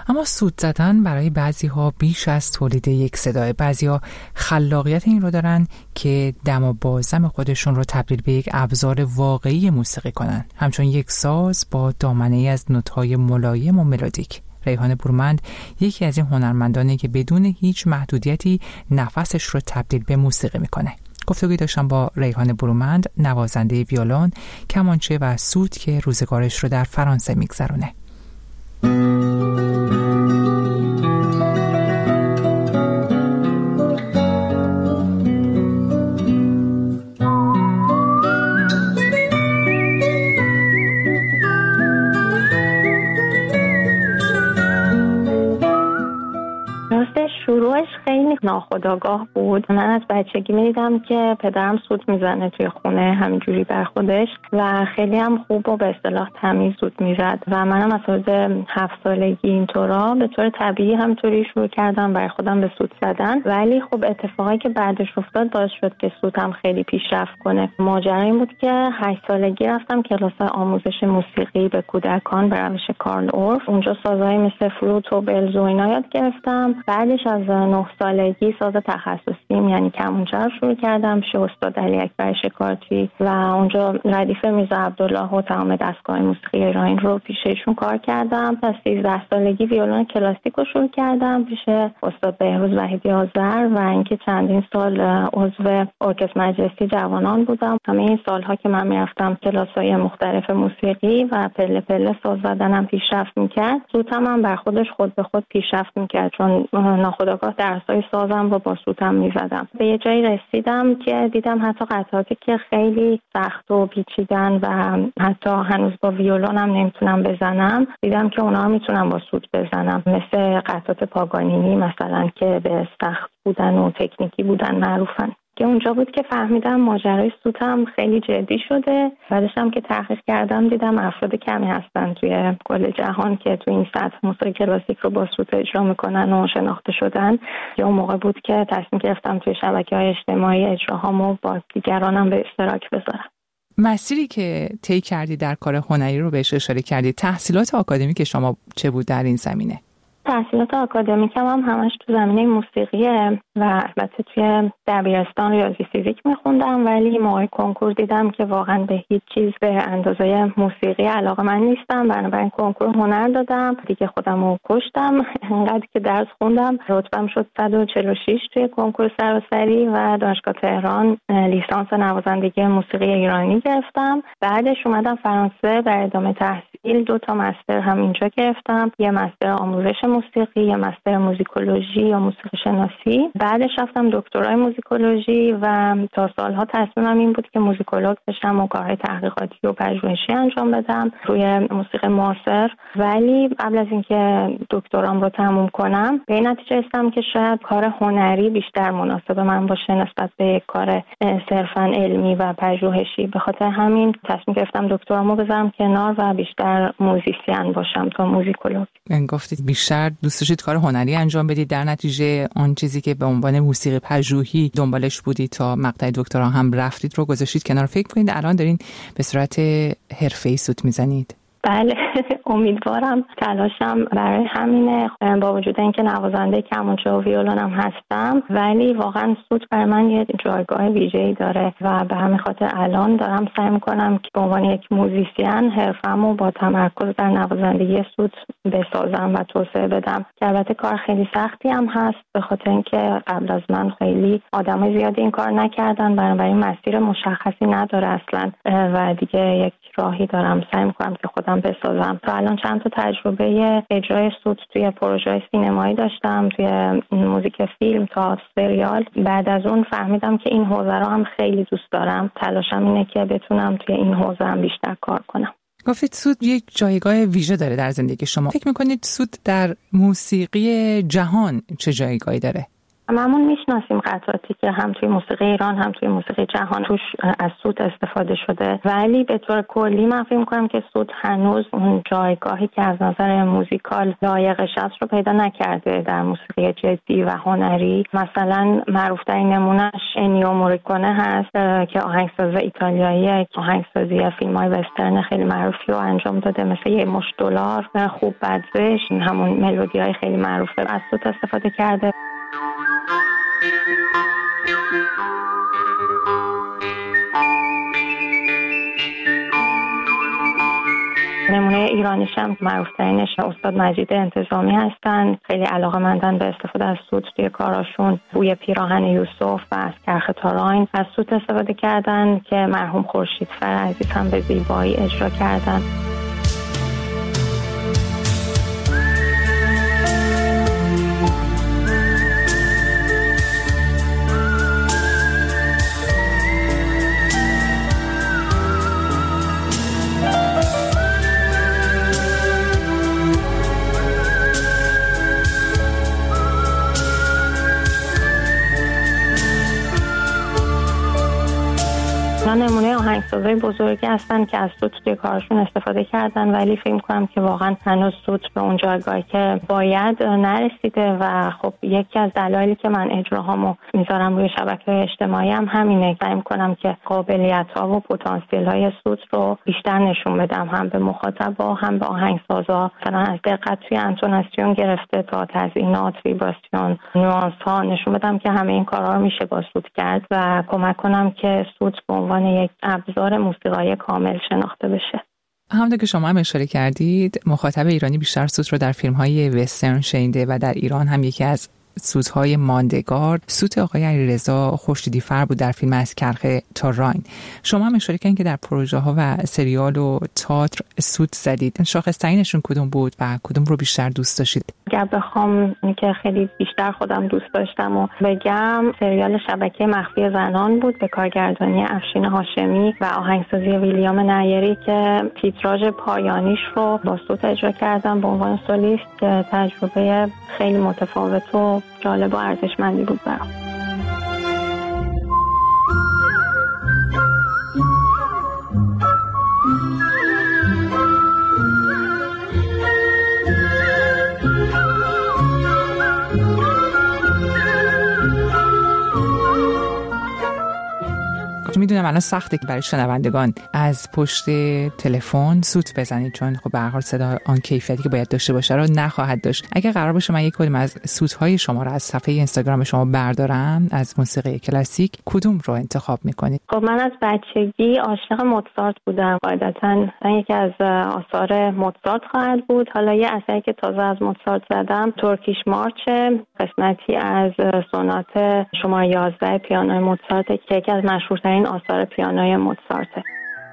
اما سوت زدن برای بعضی ها بیش از تولید یک صدای. بعضی ها خلاقیت این رو دارن که دم و بازم خودشون رو تبدیل به یک ابزار واقعی موسیقی کنن، همچون یک ساز با دامنه‌ای از نوت‌های ملایم و ملودیک. ریحان برومند یکی از این هنرمندانی که بدون هیچ محدودیتی نفسش رو تبدیل به موسیقی میکنه. گفتگوی داشتم با ریحان برومند، نوازنده ویولون، کمانچه و سوت که روزگارش رو در فرانسه میگذرونه. شروعش خیلی ناخودآگاه بود. من از بچگی می‌دیدم که پدرم سوت میزنه توی خونه همینجوری بر خودش و خیلی هم خوب و به اصطلاح تمیز سوت میزد و منم از حدود هفت سالگی اینطورا به طور طبیعی همینطوری شروع کردم برای خودم به سوت زدن. ولی خب اتفاقی که بعدش افتاد باعث شد که سوتم خیلی پیشرفت کنه. ماجرا این بود که هشت سالگی رفتم کلاس آموزش موسیقی به کودکان به روش کارل اورف. اونجا سازهای مثل فلوت و بلز و اینا یاد گرفتم. بعدش از نه سالگی ساز تخصصیم یعنی کمانچه رو شروع کردم پیش استاد علی اکبر شکارچی و اونجا ردیف میرزا عبدالله و تمام دستگاه موسیقی ایرانی رو پیش ایشون کار کردم. تا سیزده سالگی ویولون کلاسیک رو شروع کردم پیش استاد بهروز وحیدی آذر و اینکه چندین سال عضو ارکستر مجلسی جوانان بودم. همه این سالها که من میرفتم کلاس‌های مختلف موسیقی و پله پله ساز زدنم پیشرفت میکرد. سوتم هم بر خودش خود به خود پیشرفت میکرد چون ناخودآگاه درسای سازم رو با سوتم میزدم. به یه جایی رسیدم که دیدم حتی قطعاتی که خیلی سخت و پیچیدن و حتی هنوز با ویولونم نمیتونم بزنم، دیدم که اونا میتونم با سوت بزنم، مثل قطعات پاگانینی مثلا که به سخت بودن و تکنیکی بودن معروفن. که اونجا بود که فهمیدم ماجرای سوتم خیلی جدی شده. بعدش هم که تحقیق کردم دیدم افراد کمی هستن توی کل جهان که توی این سطح موسیقی کلاسیک رو با سوت اجرا میکنن و شناخته شدن. که اون موقع بود که تصمیم گرفتم توی شبکه‌های اجتماعی اجراهامو با دیگرانم به اشتراک بذارم. مسیری که طی کردی در کار هنری رو بهش اشاره کردی. تحصیلات آکادمیک شما چه بود در این زمینه؟ تحصیلات آکادمیکم هم همش تو زمینه موسیقیه و البته توی دبیرستان ریاضی فیزیک میخوندم، ولی موقع کنکور دیدم که واقعا به هیچ چیز به اندازه موسیقی علاقه من نیستم. بنابراین کنکور هنر دادم دیگه، خودم رو کشتم. انقدر که درس خوندم رتبم شد صد و چهل و شش توی کنکور سراسری و دانشگاه تهران لیسانس نوازندگی موسیقی ایرانی گرفتم. بعدش اومدم فرانسه برای ادامه تحصیل. دو تا مستر هم اینجا گرفتم، یه مستر آموزش موسیقی، یه مستر موزیکولوژی یا موسیقی شناسی. بعدش رفتم دکترای موزیکولوژی و تا سالها تصمیمم این بود که موزیکولوگ بشم و کارهای تحقیقاتی و پژوهشی انجام بدم روی موسیقی معاصر. ولی قبل از اینکه دکترام رو تموم کنم به این نتیجه رسیدم که شاید کار هنری بیشتر مناسب من باشه نسبت به کار صرفاً علمی و پژوهشی. به خاطر همین تصمیم گرفتم دکترامو بذارم کنار و بیشتر موزیسین باشم تا موزیکولوگ. گفتید بیشتر دوست داشتید کار هنری انجام بدید، در نتیجه آن چیزی که به عنوان موسیقی پژوهی دنبالش بودید تا مقطع دکترا هم رفتید رو گذاشتید کنار. فکر کنید الان دارین به صورت حرفه‌ای سوت میزنید؟ بله، امیدوارم. تلاشم برای همینه. با وجود اینکه نوازنده کمانچه و ویولونم هستم، ولی واقعا سوت برای من یه جایگاه ویژه‌ای داره و به همین خاطر الان دارم سعی می‌کنم که به عنوان یک موزیسین حرفمو با تمرکز در نوازندگی سوت بسازم و توسعه بدم. که البته کار خیلی سختی هم هست به خاطر اینکه قبل از من خیلی آدمای زیادی این کار نکردن، بنابراین مسیر مشخصی نداره اصلا و دیگه یک راهی دارم سعی می‌کنم که خودم بسازم. تا الان چند تا تجربه اجرای سوت توی پروژه سینمایی داشتم، توی موزیک فیلم تا سریال. بعد از اون فهمیدم که این حوزه رو هم خیلی دوست دارم. تلاشم اینه که بتونم توی این حوزه هم بیشتر کار کنم. گفتید سوت یک جایگاه ویژه داره در زندگی شما. فکر میکنید سوت در موسیقی جهان چه جایگاهی داره؟ معمول میشناسیم قطعاتی که هم توی موسیقی ایران هم توی موسیقی جهان توش از سوت استفاده شده، ولی به طور کلی من فکر می‌کنم که سوت هنوز اون جایگاهی که از نظر موزیکال لایقش است رو پیدا نکرده در موسیقی جدی و هنری. مثلا معروف‌ترین نمونهش انیو موریکونه هست که آهنگساز ایتالیایی آهنگسازی فیلم‌های وسترن خیلی معروفی رو انجام داده، مثل یه مش دلار، خوب بد زشت، همون ملودی‌های خیلی معروفه از سوت استفاده کرده. نمونه ایرانیش هم معروف‌ترینش استاد مجید انتظامی هستن، خیلی علاقه‌مندن به استفاده از سوت توی کاراشون. بوی پیراهن یوسف و از کرخ تاراین از سوت استفاده کردن که مرحوم خورشیدفر عزیز هم به زیبایی اجرا کردن. نمونه آهنگسازای بزرگی هستن که از سوت توی کارشون استفاده کردن، ولی فکر می‌کنم که واقعا هنوز سوت به اون جایگاهی که باید نرسیده و خب یکی از دلایلی که من اجراهامو میذارم روی شبکه‌های اجتماعی هم همینه، سعی می‌کنم که قابلیت‌ها و پتانسیل‌های سوت رو بیشتر نشون بدم، هم به مخاطبا هم به آهنگسازا، مثلا از دقت توی انتوناسیون گرفته تا تزیینات، ویبراسیون، نوانس‌ها، نشون بدم که همه این کارها رو میشه با سوت کرد و کمک کنم که سوت به عنوان یک ابزار موسیقایی کامل شناخته بشه. همونطور که شما هم اشاره کردید، مخاطب ایرانی بیشتر سوت رو در فیلم‌های وسترن شنیده و در ایران هم یکی از سوت‌های ماندگار سوت آقای علیرضا خورشیدی‌فر بود در فیلم از کرخ تاراین. شما هم اشاره کردین که در پروژه‌ها و سریال و تئاتر سوت زدید. شاخص‌ترینشون کدوم بود و کدوم رو بیشتر دوست داشتید؟ اگر بخوام که خیلی بیشتر خودم دوست داشتم و بگم، سریال شبکه مخفی زنان بود به کارگردانی افشین هاشمی و آهنگسازی ویلیام نیری که تیتراژ پایانیش رو با سوت اجرا کردم به عنوان سولیست که تجربه خیلی متفاوت و جالب و ارزشمندی بود برام. میدونم الان سخته که برای شنوندگان از پشت تلفن سوت بزنید، چون خب به هر حال صدا آن کیفیتی که باید داشته باشه رو نخواهد داشت. اگر قرار باشه من یک کدوم از سوت های شما رو از صفحه اینستاگرام شما بردارم از موسیقی کلاسیک، کدوم رو انتخاب میکنید؟ خب من از بچگی عاشق موزارت بودم. قاعدتاً یکی از آثار موزارت خواهد بود. حالا یه اثری که تازه از موزارت زدم ترکیش مارچ، قسمتی از سونات شماره یازده پیانوی موزارت که یکی از مشهورترین آثار پیانوی موزارت.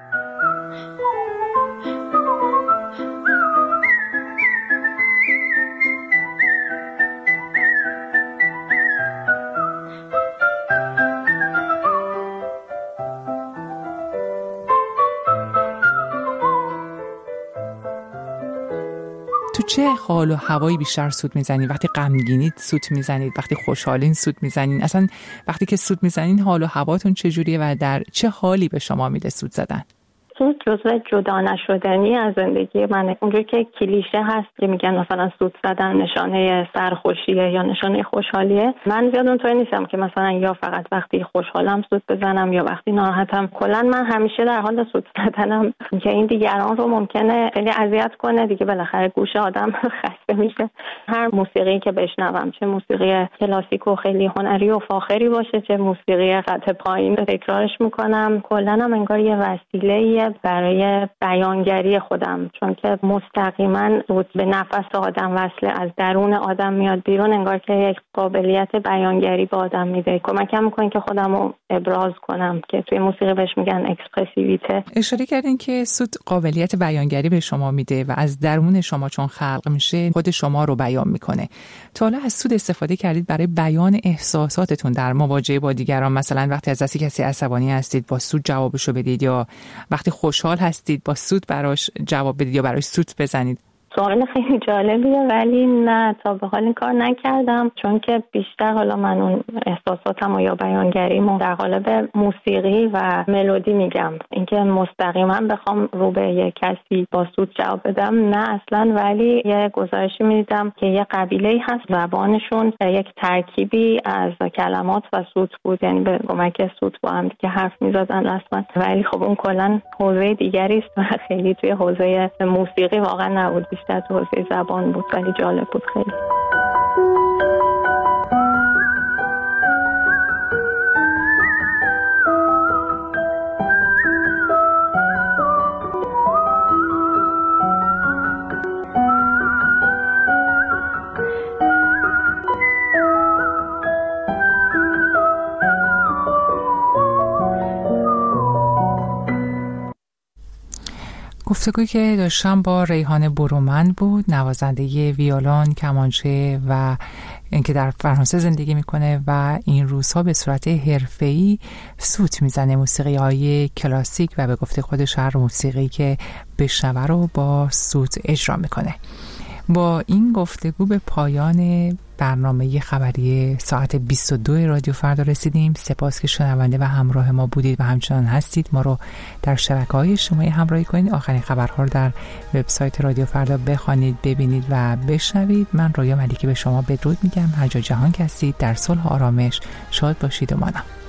تو چه حال و هوایی بیشتر سوت میزنید؟ وقتی غمگینید سوت میزنید؟ وقتی خوشحالین سوت میزنید؟ اصلا وقتی که سوت میزنید حال و هواتون چجوریه و در چه حالی به شما میده سوت زدن؟ سوت جزو جدا نشدنی از زندگی منه. اونجوری که کلیشه هست که میگن مثلا سوت زدن نشانه سرخوشیه یا نشانه خوشحالیه، من زیاد اونطوری نیستم که مثلا یا فقط وقتی خوشحالم سوت بزنم یا وقتی ناراحتم. کلا من همیشه در حال سوت زدنم که این دیگران رو ممکنه خیلی اذیت کنه دیگه، بالاخره گوش آدم خسته میشه. هر موسیقی که بشنوم، چه موسیقی کلاسیک و خیلی هنری و فاخری باشه، چه موسیقی قطع پایین، تکرارش میکنم. کلا هم انگار یه وسیله برای بیانگری خودم، چون که مستقیما به نفس آدم وصله، از درون آدم میاد بیرون، انگار که یک قابلیت بیانگری به آدم میده. کمکم میکنه که خودم رو ابراز کنم که توی موسیقی بهش میگن اکسپرسیویته. اشاره کردین که سوت قابلیت بیانگری به شما میده و از درون شما چون خلق میشه خود شما رو بیان میکنه. تا حالا از سوت استفاده کردید برای بیان احساساتتون در مواجهه با دیگران؟ مثلا وقتی از دست کسی عصبانی هستید با سوت جوابشو بدید، یا وقتی خوشحال هستید با سوت براش جواب بدید یا براش سوت بزنید؟ سوال خیلی جالبیه، ولی نه تا به حال این کار نکردم، چون که بیشتر حالا من اون احساساتم و یا بیانگریمو در قالب موسیقی و ملودی میگم. اینکه مستقیما بخوام رو به یک کسی با سوت جواب بدم نه اصلا، ولی یه گزارشی میدیدم که یه قبیله‌ای هست زبانشون یک ترکیبی از کلمات و سوت بود، یعنی به کمک سوت با هم دیگه حرف میزدن رسما. ولی خب اون کلا حوزه دیگری است و خیلی توی حوزه موسیقی واقعا نبود، بیشتر تو حوزه زبان بود، ولی جالب بود خیلی. گفتگویی که داشتم با ریحانه برومند بود، نوازنده ویولون، کمانچه و اینکه در فرانسه زندگی میکنه و این روزها به صورت حرفه‌ای سوت میزنه، موسیقی های کلاسیک و به گفته خودش هر موسیقی که بشنوه رو با سوت اجرا میکنه. با این گفتگو به پایان برنامه خبری ساعت بیست و دو رادیو فردا رسیدیم. سپاس که شنونده و همراه ما بودید و همچنان هستید. ما رو در شبکه‌های اجتماعی همراهی کنید. آخرین خبرها رو در وبسایت رادیو فردا بخوانید، ببینید و بشنوید. من رویا ملیکی به شما بدرود میگم. هر جا جهان که هستید در صلح و آرامش شاد باشید و مانا.